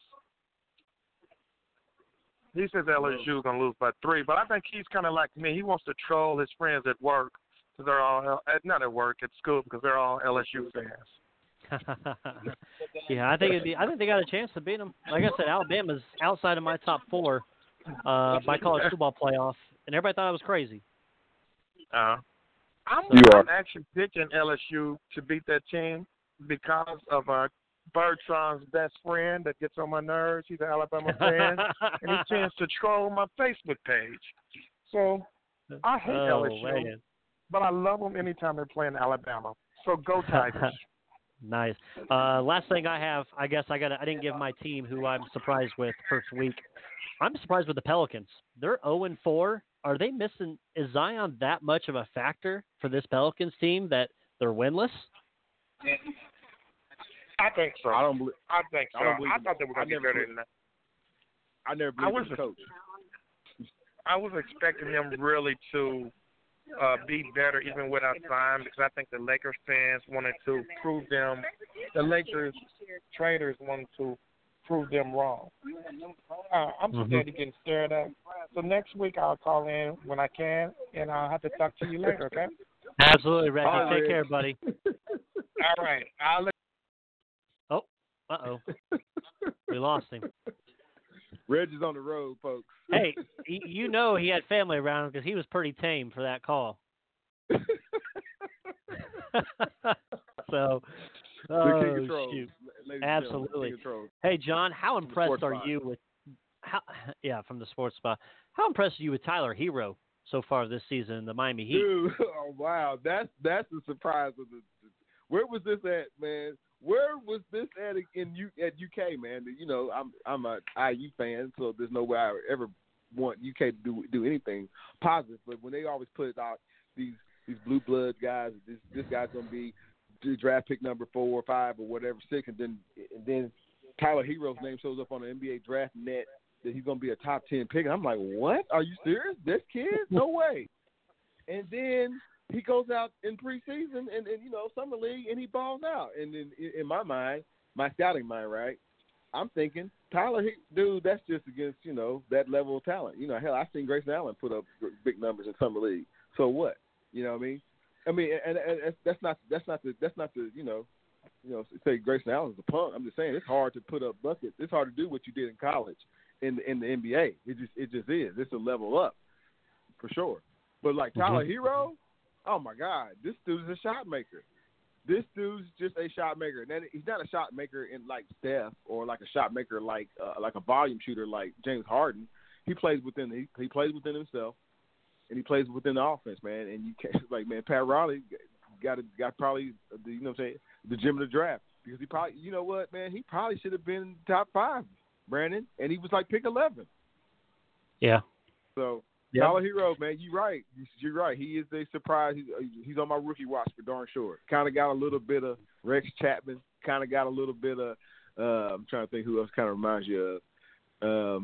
He says LSU is going to lose by 3, but I think he's kind of like me. He wants to troll his friends at work because they're all not at work, at school because they're all LSU fans. Yeah, I think they got a chance to beat them. Like I said, Alabama's outside of my top 4 by college football playoff, and everybody thought I was crazy. I'm actually picking LSU to beat that team because of Bertrand's best friend that gets on my nerves. He's an Alabama fan, and he tends to troll my Facebook page. So I hate LSU, man. but I love them anytime they're playing Alabama. So go Tigers. Nice. Last thing I have, I guess I didn't give my team who I'm surprised with first week. I'm surprised with the Pelicans. They're 0-4. Are they missing? Is Zion that much of a factor for this Pelicans team that they're winless? I think so. I think so. I thought they were going to get better than that. I never believed in the coach. I was expecting him really to be better even without Zion because I think the Lakers fans wanted to prove them, the Lakers traders wanted to prove them wrong. I'm scared of getting stirred up. So next week I'll call in when I can, and I'll have to talk to you later, okay? Absolutely, Reggie. Take care, buddy. All right. I'll let Uh-oh. We lost him. Reggie's on the road, folks. Hey, you know he had family around him because he was pretty tame for that call. So, shoot. Absolutely. Hey, John, how impressed are you with from the sports spot. How impressed are you with Tyler Hero so far this season in the Miami Heat? Dude, oh, wow. That's the surprise of where was this at, man? Where was this at UK, man? You know, I'm a IU fan, so there's no way I ever want UK to do anything positive. But when they always put out these blue blood guys, this guy's gonna be draft pick number 4 or 5 or whatever 6, and then Tyler Hero's name shows up on the NBA draft net that he's gonna be a top 10 pick. And I'm like, what? Are you serious? This kid? No way. And then he goes out in preseason and summer league, and he balls out. And then in my mind, my scouting mind, right, I'm thinking Tyler, dude, that's just against that level of talent. Hell, I've seen Grayson Allen put up big numbers in summer league. So what? You know what I mean, and that's not the say Grayson Allen's a punk. I'm just saying it's hard to put up buckets. It's hard to do what you did in college in the NBA. It just is. It's a level up for sure. But like Tyler Hero. Oh, my God, this dude's a shot maker. This dude's just a shot maker. And he's not a shot maker in like Steph or like a shot maker like a volume shooter like James Harden. He plays within himself, and he plays within the offense, man. And you can't man, Pat Riley got probably the gem of the draft because he probably he probably should have been top 5, Brandon, and he was like pick 11. Yeah. So. Yep. Tyler Hero, man, you're right. You're right. He is a surprise. He's on my rookie watch for darn sure. Kind of got a little bit of Rex Chapman. Kind of got a little bit of I'm trying to think who else kind of reminds you of.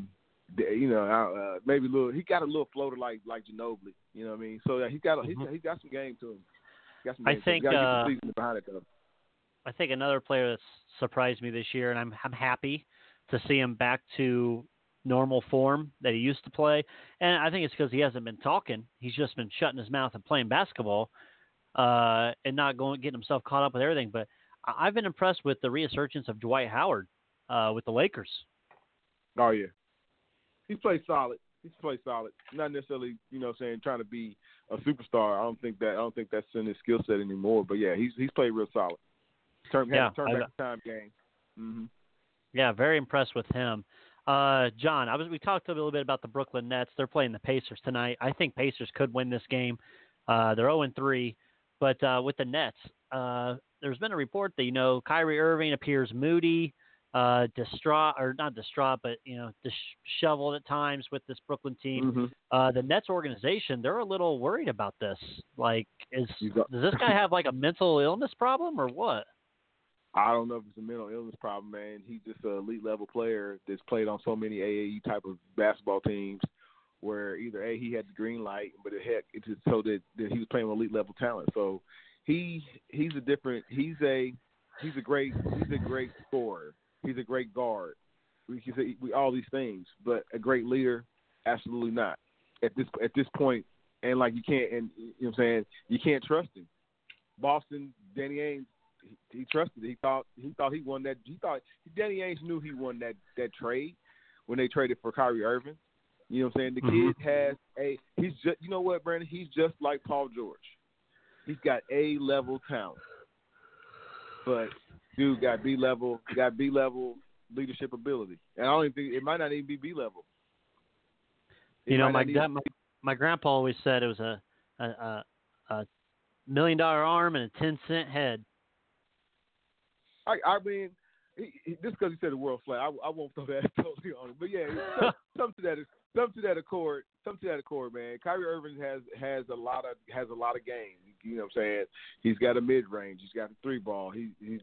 Maybe a little. He got a little floater like Ginobili. You know what I mean? So he's got some game to him. I think behind it, though. I think another player that's surprised me this year, and I'm happy to see him back to normal form that he used to play. And I think it's because he hasn't been talking. He's just been shutting his mouth and playing basketball and not getting himself caught up with everything. But I've been impressed with the resurgence of Dwight Howard with the Lakers. Oh, yeah. He played solid. He's played solid. Not necessarily, trying to be a superstar. I don't think that's in his skill set anymore. But yeah, he's played real solid. Turn back the time game. Mm-hmm. Yeah, very impressed with him. John, we talked a little bit about the Brooklyn Nets. They're playing the Pacers tonight. I think Pacers could win this game. They're 0-3, but with the Nets, there's been a report that Kyrie Irving appears moody, distraught, or not distraught, but disheveled at times with this Brooklyn team. Mm-hmm. The Nets organization, they're a little worried about this. Like, does this guy have like a mental illness problem or what? I don't know if it's a mental illness problem, man. He's just an elite level player that's played on so many AAU type of basketball teams where either he had the green light, but it's just so that he was playing with elite level talent. So he's a great scorer. He's a great guard. We can say all these things, but a great leader, absolutely not. At this point, and like you can't, and you can't trust him. Boston, Danny Ainge, he trusted it. He thought he won that. Danny Ainge knew he won that trade when they traded for Kyrie Irving. You know what I'm saying? The kid has he's just, you know what, Brandon? He's just like Paul George. He's got A-level talent. But dude got B-level leadership ability. And I don't even think it might not even be B-level. My grandpa always said it was a $1 million arm and a 10-cent head. I mean, just because he said the world flat, I won't throw that totally on him. But yeah, some to that accord, man. Kyrie Irving has a lot of game. You know what I'm saying? He's got a mid range. He's got a 3-ball. He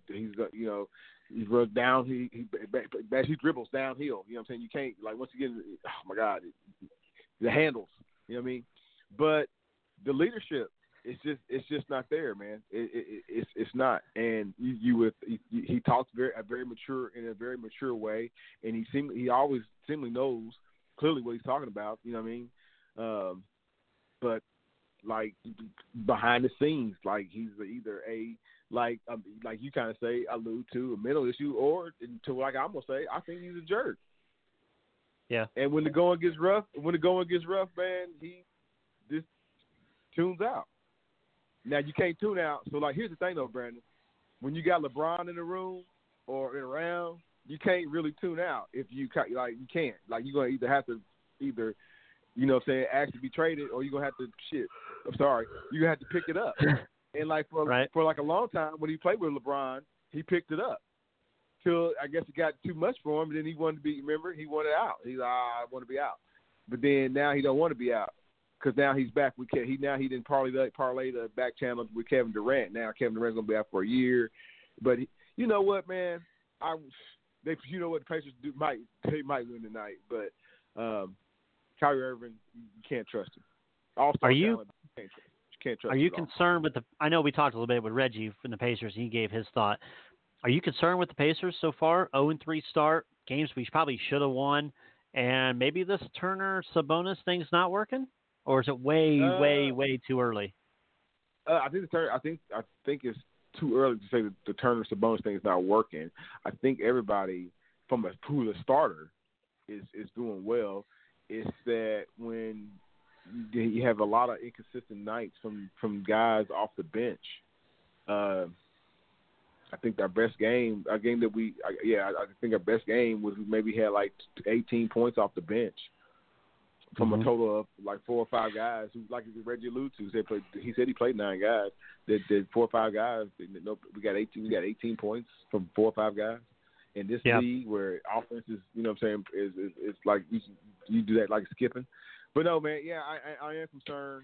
runs down. He dribbles downhill. You know what I'm saying? You can't, like, once you get, oh my God, the handles. You know what I mean? But the leadership, it's just not there, man. It's not. And he talks in a very mature way, and he always seemingly knows clearly what he's talking about. You know what I mean? But like behind the scenes, like he's either like you kind of allude to a mental issue, or to, like I'm gonna say, I think he's a jerk. Yeah. And when the going gets rough, man, he just tunes out. Now, you can't tune out. So, like, here's the thing, though, Brandon. When you got LeBron in the room or around, you can't really tune out. If you can't. Like, you're going to either have to actually be traded, or you're going to have to, you're going to have to pick it up. And, like, for a long time, when he played with LeBron, he picked it up. Till, I guess, it got too much for him, and then he wanted out. He's like, I want to be out. But then now he don't want to be out. Because now he's back with he didn't parlay the back channel with Kevin Durant. Now Kevin Durant's gonna be out for a year, but you know what, man? The Pacers might win tonight, but Kyrie Irving, you can't trust him. All-star talent, you can't trust. Are you concerned with I know we talked a little bit with Reggie from the Pacers. And he gave his thought. Are you concerned with the Pacers so far? 0-3 start, games we probably should have won, and maybe this Turner Sabonis thing's not working? Or is it way too early? I think it's too early to say that the Turner Sabonis thing is not working. I think everybody, from who the starter is doing well. It's that when you have a lot of inconsistent nights from guys off the bench. I think our best game, I think our best game was we maybe had like 18 points off the bench. From a total of like 4 or 5 guys who, like Reggie alluded to, he said he played 9 guys. That 4 or 5 guys. We got 18 points from 4 or 5 guys in this league where offense is, you know what I'm saying, is like you do that like skipping. But no, man, yeah, I am concerned.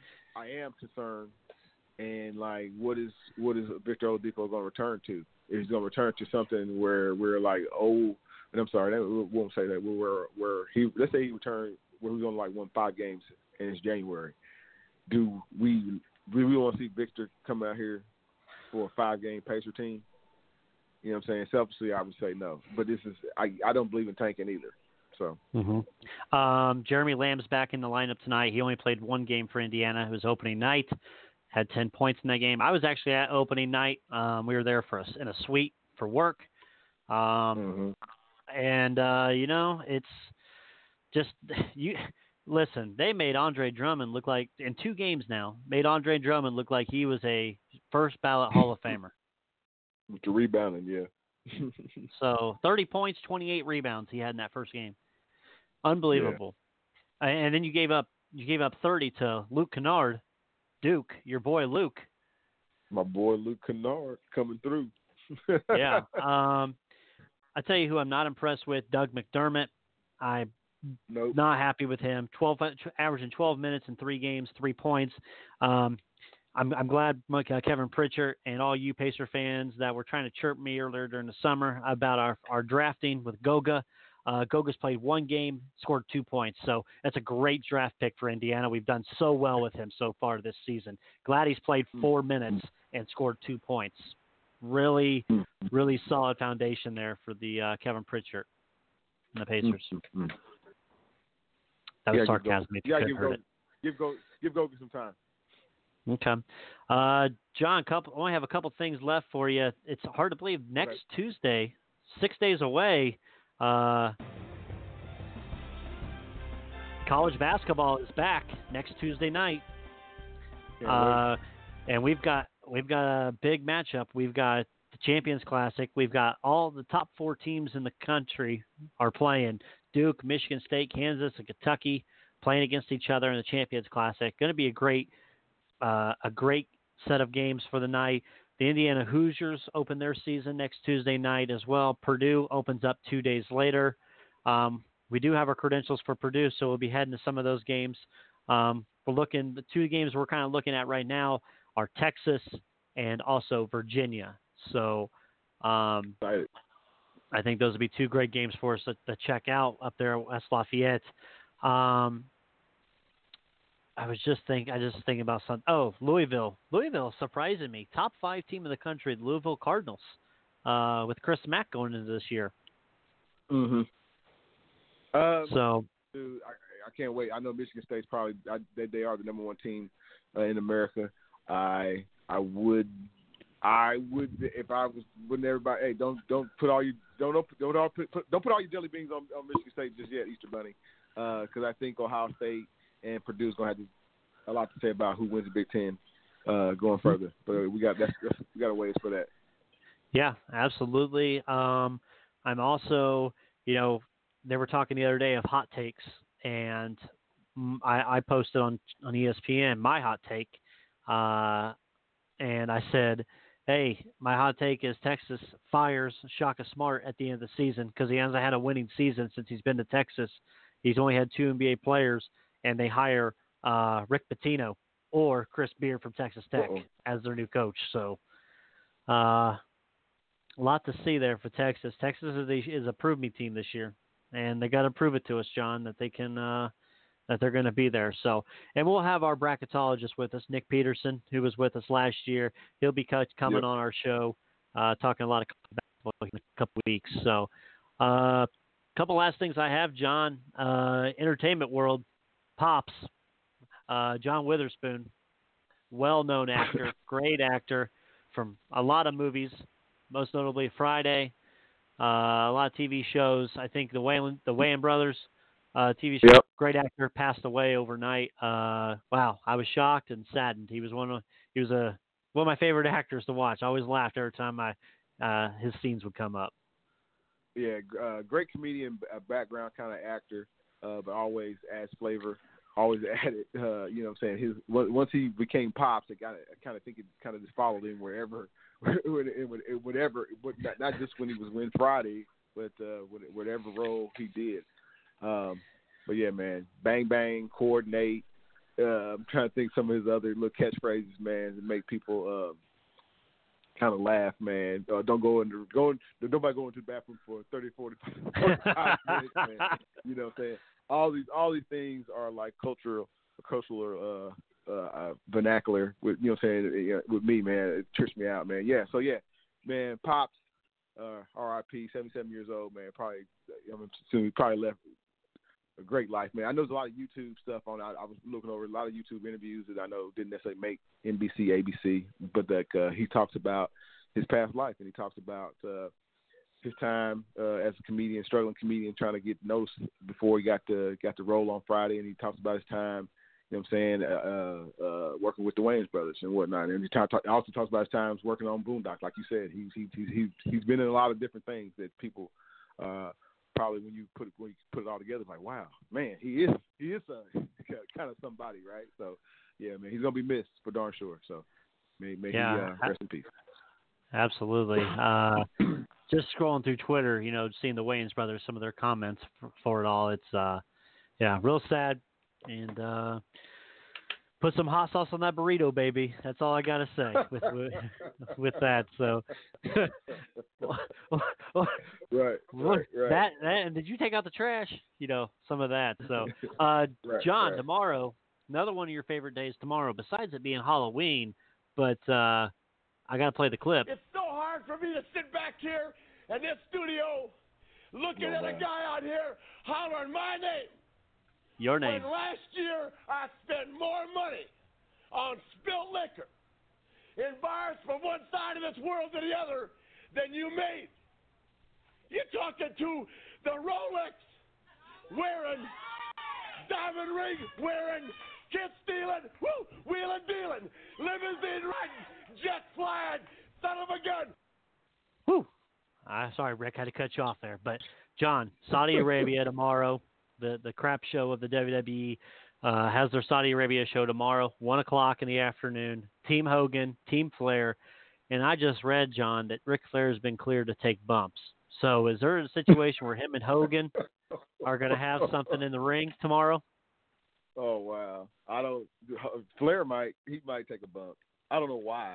And like, what is Victor Oladipo going to return to? He's going to return to something where we're like, and I'm sorry, we won't say that. Where let's say he returned. Where we're going to like win 5 games and it's January. Do we really want to see Victor come out here for a 5-game Pacer team? You know what I'm saying? Selfishly, I would say no. But this is I don't believe in tanking either. So. Jeremy Lamb's back in the lineup tonight. He only played 1 game for Indiana. It was opening night. Had 10 points in that game. I was actually at opening night. We were there in a suite for work. And it's just Listen, they made Andre Drummond look like, in 2 games now, made Andre Drummond look like he was a first ballot Hall of Famer. With the rebounding, yeah. So 30 points, 28 rebounds he had in that first game. Unbelievable. Yeah. And then you gave up 30 to Luke Kennard, Duke, your boy Luke. My boy Luke Kennard coming through. Yeah. I tell you who I'm not impressed with, Doug McDermott. I'm not happy with him. Averaging 12 minutes in 3 games, 3 points. I'm glad Kevin Pritchard and all you Pacer fans that were trying to chirp me earlier during the summer about our drafting with Goga. Goga's played 1 game, scored 2 points. So that's a great draft pick for Indiana. We've done so well with him so far this season. Glad he's played 4 minutes and scored 2 points. Really, really solid foundation there for the Kevin Pritchard and the Pacers. That was sarcasm. If you couldn't heard it. Give Goga some time. Okay. John, only have a couple things left for you. It's hard to believe next Tuesday, 6 days away, college basketball is back next Tuesday night. And we've got a big matchup. We've got the Champions Classic. We've got all the top 4 teams in the country are playing. Duke, Michigan State, Kansas, and Kentucky playing against each other in the Champions Classic. Going to be a great set of games for the night. The Indiana Hoosiers open their season next Tuesday night as well. Purdue opens up 2 days later. We do have our credentials for Purdue, so we'll be heading to some of those games. The 2 games we're kind of looking at right now are Texas and also Virginia. So I think those would be 2 great games for us to check out up there at West Lafayette. I just thinking about something. Oh, Louisville. Louisville surprising me. Top 5 team in the country, the Louisville Cardinals, with Chris Mack going into this year. Mm-hmm. So, dude, I can't wait. I know Michigan State's probably they are the number 1 team in America. I would if I was wouldn't everybody. Hey, don't put all your don't put all your jelly beans on Michigan State just yet, Easter Bunny, because I think Ohio State and Purdue's gonna have a lot to say about who wins the Big Ten going further. But we got a ways for that. Yeah, absolutely. I'm also, they were talking the other day of hot takes, and I posted on ESPN my hot take, and I said, hey, my hot take is Texas fires Shaka Smart at the end of the season because he hasn't had a winning season since he's been to Texas. He's only had 2 NBA players, and they hire Rick Pitino or Chris Beard from Texas Tech as their new coach. So a lot to see there for Texas. Texas is a prove me team this year, and they got to prove it to us, John, that they can that they're going to be there. So, and we'll have our bracketologist with us, Nick Peterson, who was with us last year. He'll be coming on our show, talking a lot of basketball in a couple weeks. So, a couple last things I have, John. Entertainment world, Pops, John Witherspoon, well-known actor, great actor from a lot of movies, most notably Friday, a lot of TV shows. I think the Wayans Brothers TV show. Yep. Great actor, passed away overnight. Wow, I was shocked and saddened. He was one of my favorite actors to watch. I always laughed every time his scenes would come up. Yeah, great comedian background, kind of actor, but always adds flavor. Always added, what I'm saying. Once he became Pops, I kind of think it kind of just followed him wherever, not just when he was in Friday, but whatever role he did. But yeah, man, bang bang, coordinate. I'm trying to think some of his other little catchphrases, man, to make people kind of laugh, man. Don't nobody go into the bathroom for 30, 45 minutes, man. You know what I'm saying? All these things are like cultural vernacular with, what I'm saying, with me, man. It trips me out, man. Yeah, so yeah, man, Pops, R.I.P., 77 years old, man. Probably, I'm assuming he probably left a great life, man. I know there's a lot of YouTube stuff on. I was looking over a lot of YouTube interviews that I know didn't necessarily make NBC, ABC, but that he talks about his past life, and he talks about his time as a comedian, struggling comedian, trying to get noticed before he got the role on Friday, and he talks about his time. You know what I'm saying? Working with the Wayans brothers and whatnot, and he also talks about his times working on Boondock. Like you said, he's been in a lot of different things that people probably when you put it all together, like, wow, man, he is kind of somebody, right? So yeah, man, he's gonna be missed for darn sure. So may he rest in peace. Absolutely. Just scrolling through Twitter, seeing the Wayans brothers, some of their comments for it all. It's real sad. And put some hot sauce on that burrito, baby. That's all I gotta say with that. So, right. That and did you take out the trash? Some of that. So, John, tomorrow, another one of your favorite days tomorrow, besides it being Halloween, but I gotta play the clip. It's so hard for me to sit back here in this studio, looking at a guy out here hollering my name. Your name. When last year I spent more money on spilt liquor in bars from one side of this world to the other than you made. You're talking to the Rolex wearing, diamond ring wearing, kiss stealing, wheeling dealing, limousine riding, jet flying, son of a gun. Whew. Sorry, Rick, I had to cut you off there. But, John, Saudi Arabia tomorrow. The crap show of the WWE has their Saudi Arabia show tomorrow, 1 o'clock in the afternoon. Team Hogan, Team Flair. And I just read, John, that Ric Flair has been cleared to take bumps. So is there a situation where him and Hogan are going to have something in the ring tomorrow? Oh, wow. Flair might take a bump. I don't know why.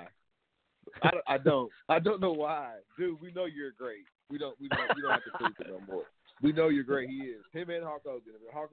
I don't know why. Dude, we know you're great. We don't have to prove it no more. We know you're great. He is. Him and Hulk Hogan.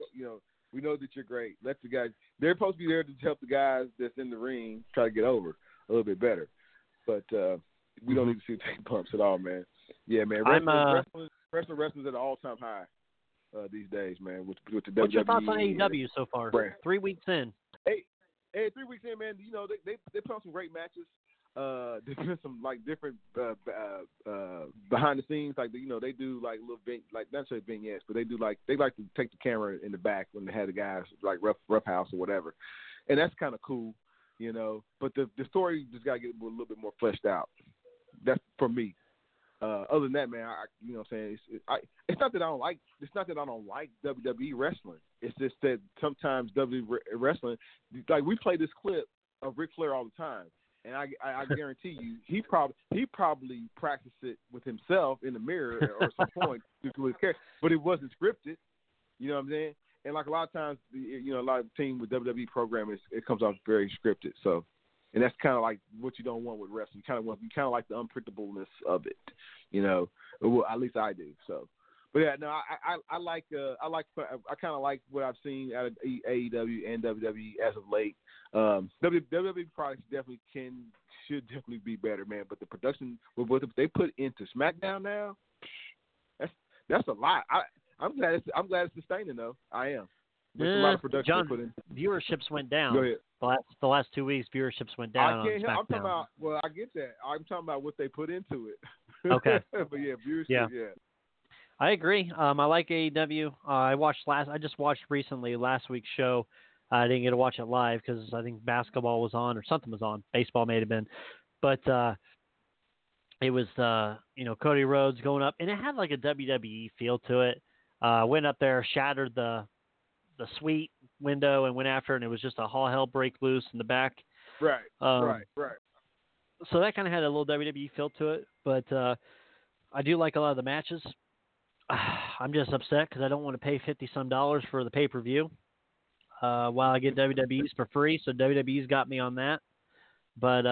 We know that you're great. Let the guys. They're supposed to be there to help the guys that's in the ring try to get over a little bit better. But we don't need to see take bumps at all, man. Yeah, man. Wrestling's at an all-time high these days, man. With the WWE. What's your thoughts on AEW so far? Brand. 3 weeks in. Hey, 3 weeks in, man. They put on some great matches. There's been some different behind the scenes, they do little not necessarily vignettes, but they like to take the camera in the back when they had the guys Rough House or whatever, and that's kind of cool, But the story just gotta get a little bit more fleshed out. That's for me. Other than that, man, it's not that I don't like. It's not that I don't like WWE wrestling. It's just that sometimes WWE wrestling, we play this clip of Ric Flair all the time. And I guarantee you, he probably practiced it with himself in the mirror or some point to his character, but it wasn't scripted. You know what I'm saying? And a lot of times, a lot of teams with WWE programming, it comes off very scripted. So, and that's kind of like what you don't want with wrestling. You kind of like the unpredictableness of it. Well, at least I do. So, but yeah, no, I kind of like what I've seen out of AEW and WWE as of late. WWE products should definitely be better, man. But the production with what they put into SmackDown now, that's a lot. I'm glad it's sustaining though. I am. There's a lot of production John, put in. Viewerships went down. Go ahead. The last 2 weeks, viewerships went down. I can't. On SmackDown. I'm talking about. Well, I get that. I'm talking about what they put into it. Okay. But yeah, viewership. Yeah. I agree. I like AEW. I just watched recently last week's show. I didn't get to watch it live because I think basketball was on or something was on. Baseball may have been, but it was Cody Rhodes going up, and it had a WWE feel to it. Went up there, shattered the suite window, and went after it, and it was just a all hell break loose in the back. Right. Right. So that kind of had a little WWE feel to it, but I do like a lot of the matches. I'm just upset because I don't want to pay $50-some for the pay-per-view while I get WWE's for free. So WWE's got me on that. But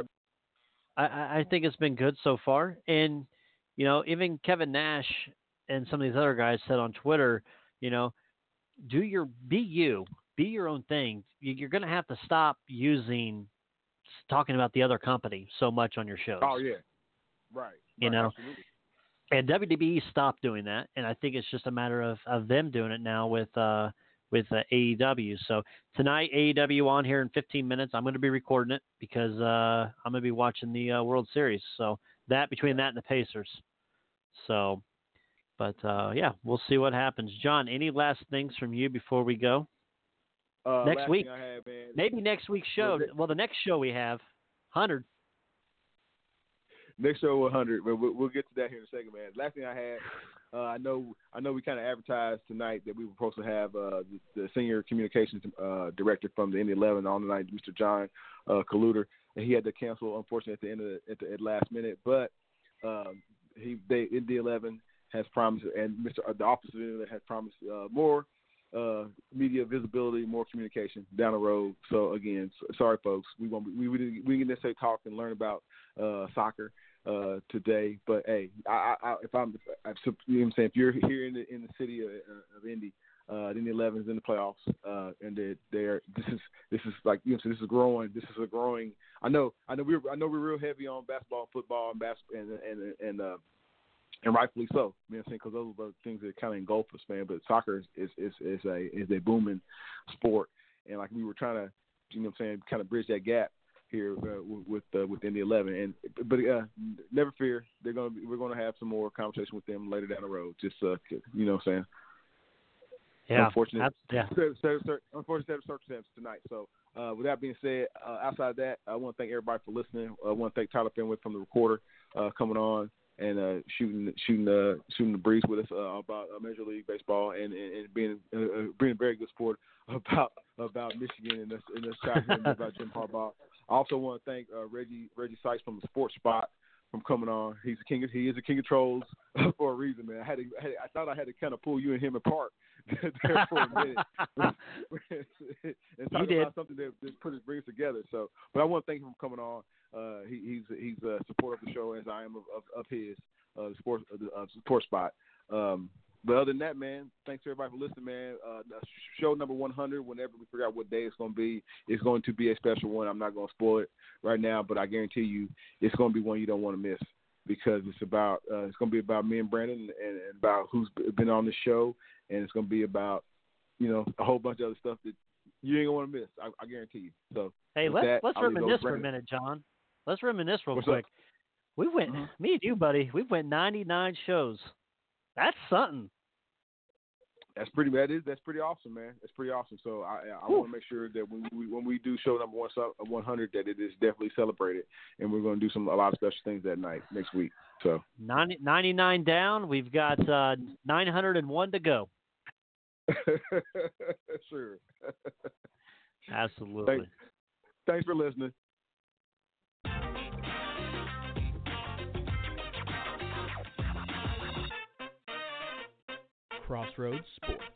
I think it's been good so far. And, even Kevin Nash and some of these other guys said on Twitter, be your own thing. You're going to have to stop talking about the other company so much on your shows. Oh, yeah. Right. Absolutely. And WWE stopped doing that, and I think it's just a matter of them doing it now with AEW. So tonight, AEW on here in 15 minutes. I'm going to be recording it because I'm going to be watching the World Series. So between that and the Pacers. So, but yeah, we'll see what happens. John, any last things from you before we go? Next week, maybe next week's show. Well, the next show we have 100. Next show 100, but we'll get to that here in a second, man. Last thing I had, I know we kind of advertised tonight that we were supposed to have the senior communications director from the Indy 11 on tonight, Mr. John Kaluter, and he had to cancel, unfortunately, at the last minute. But Indy 11 has promised, and the office of Indy has promised more media visibility, more communication down the road. So again, sorry folks, we can necessarily talk and learn about soccer today, but hey, if I'm you know what I'm saying, if you're here in the city of Indy, Indy 11 is in the playoffs, and this is like, you know, so this is growing. This is a growing. I know we're real heavy on basketball, football, and rightfully so. You know what I'm saying, because those are the things that kind of engulf us, man. But soccer is a booming sport, and like we were trying to, you know what I'm saying, kind of bridge that gap here with Indy 11, but never fear, we're gonna have some more conversation with them later down the road. Just you know what I'm saying. Yeah. Unfortunate circumstances tonight. So with that being said, outside of that, I want to thank everybody for listening. I want to thank Tyler Fenwick from the Recorder coming on and shooting the breeze with us about Major League Baseball and being a very good sport about Michigan and us talking about Jim Harbaugh. I also want to thank Reggie Sykes from the Sports Spot from coming on. He is a king of trolls for a reason, man. I thought I had to kind of pull you and him apart there for a minute and talk about something that brings us together. So, but I want to thank him for coming on. He's a supporter of the show, as I am of his Sports Spot. But other than that, man, thanks to everybody for listening, man. Show number 100, whenever we figure out what day it's going to be a special one. I'm not going to spoil it right now, but I guarantee you it's going to be one you don't want to miss, because it's going to be about me and Brandon and about who's been on the show, and it's going to be about, you know, a whole bunch of other stuff that you ain't going to want to miss. I guarantee you. So hey, let's reminisce for a minute, John. Let's reminisce real quick. Up? We went, me and you, buddy. We went 99 shows. That's something. That's pretty awesome, man. That's pretty awesome. So I want to make sure that when we do show number 100, that it is definitely celebrated, and we're going to do a lot of special things that night next week. So 99 down. We've got 901 to go. Sure. Absolutely. Thanks for listening. Crossroads Sports.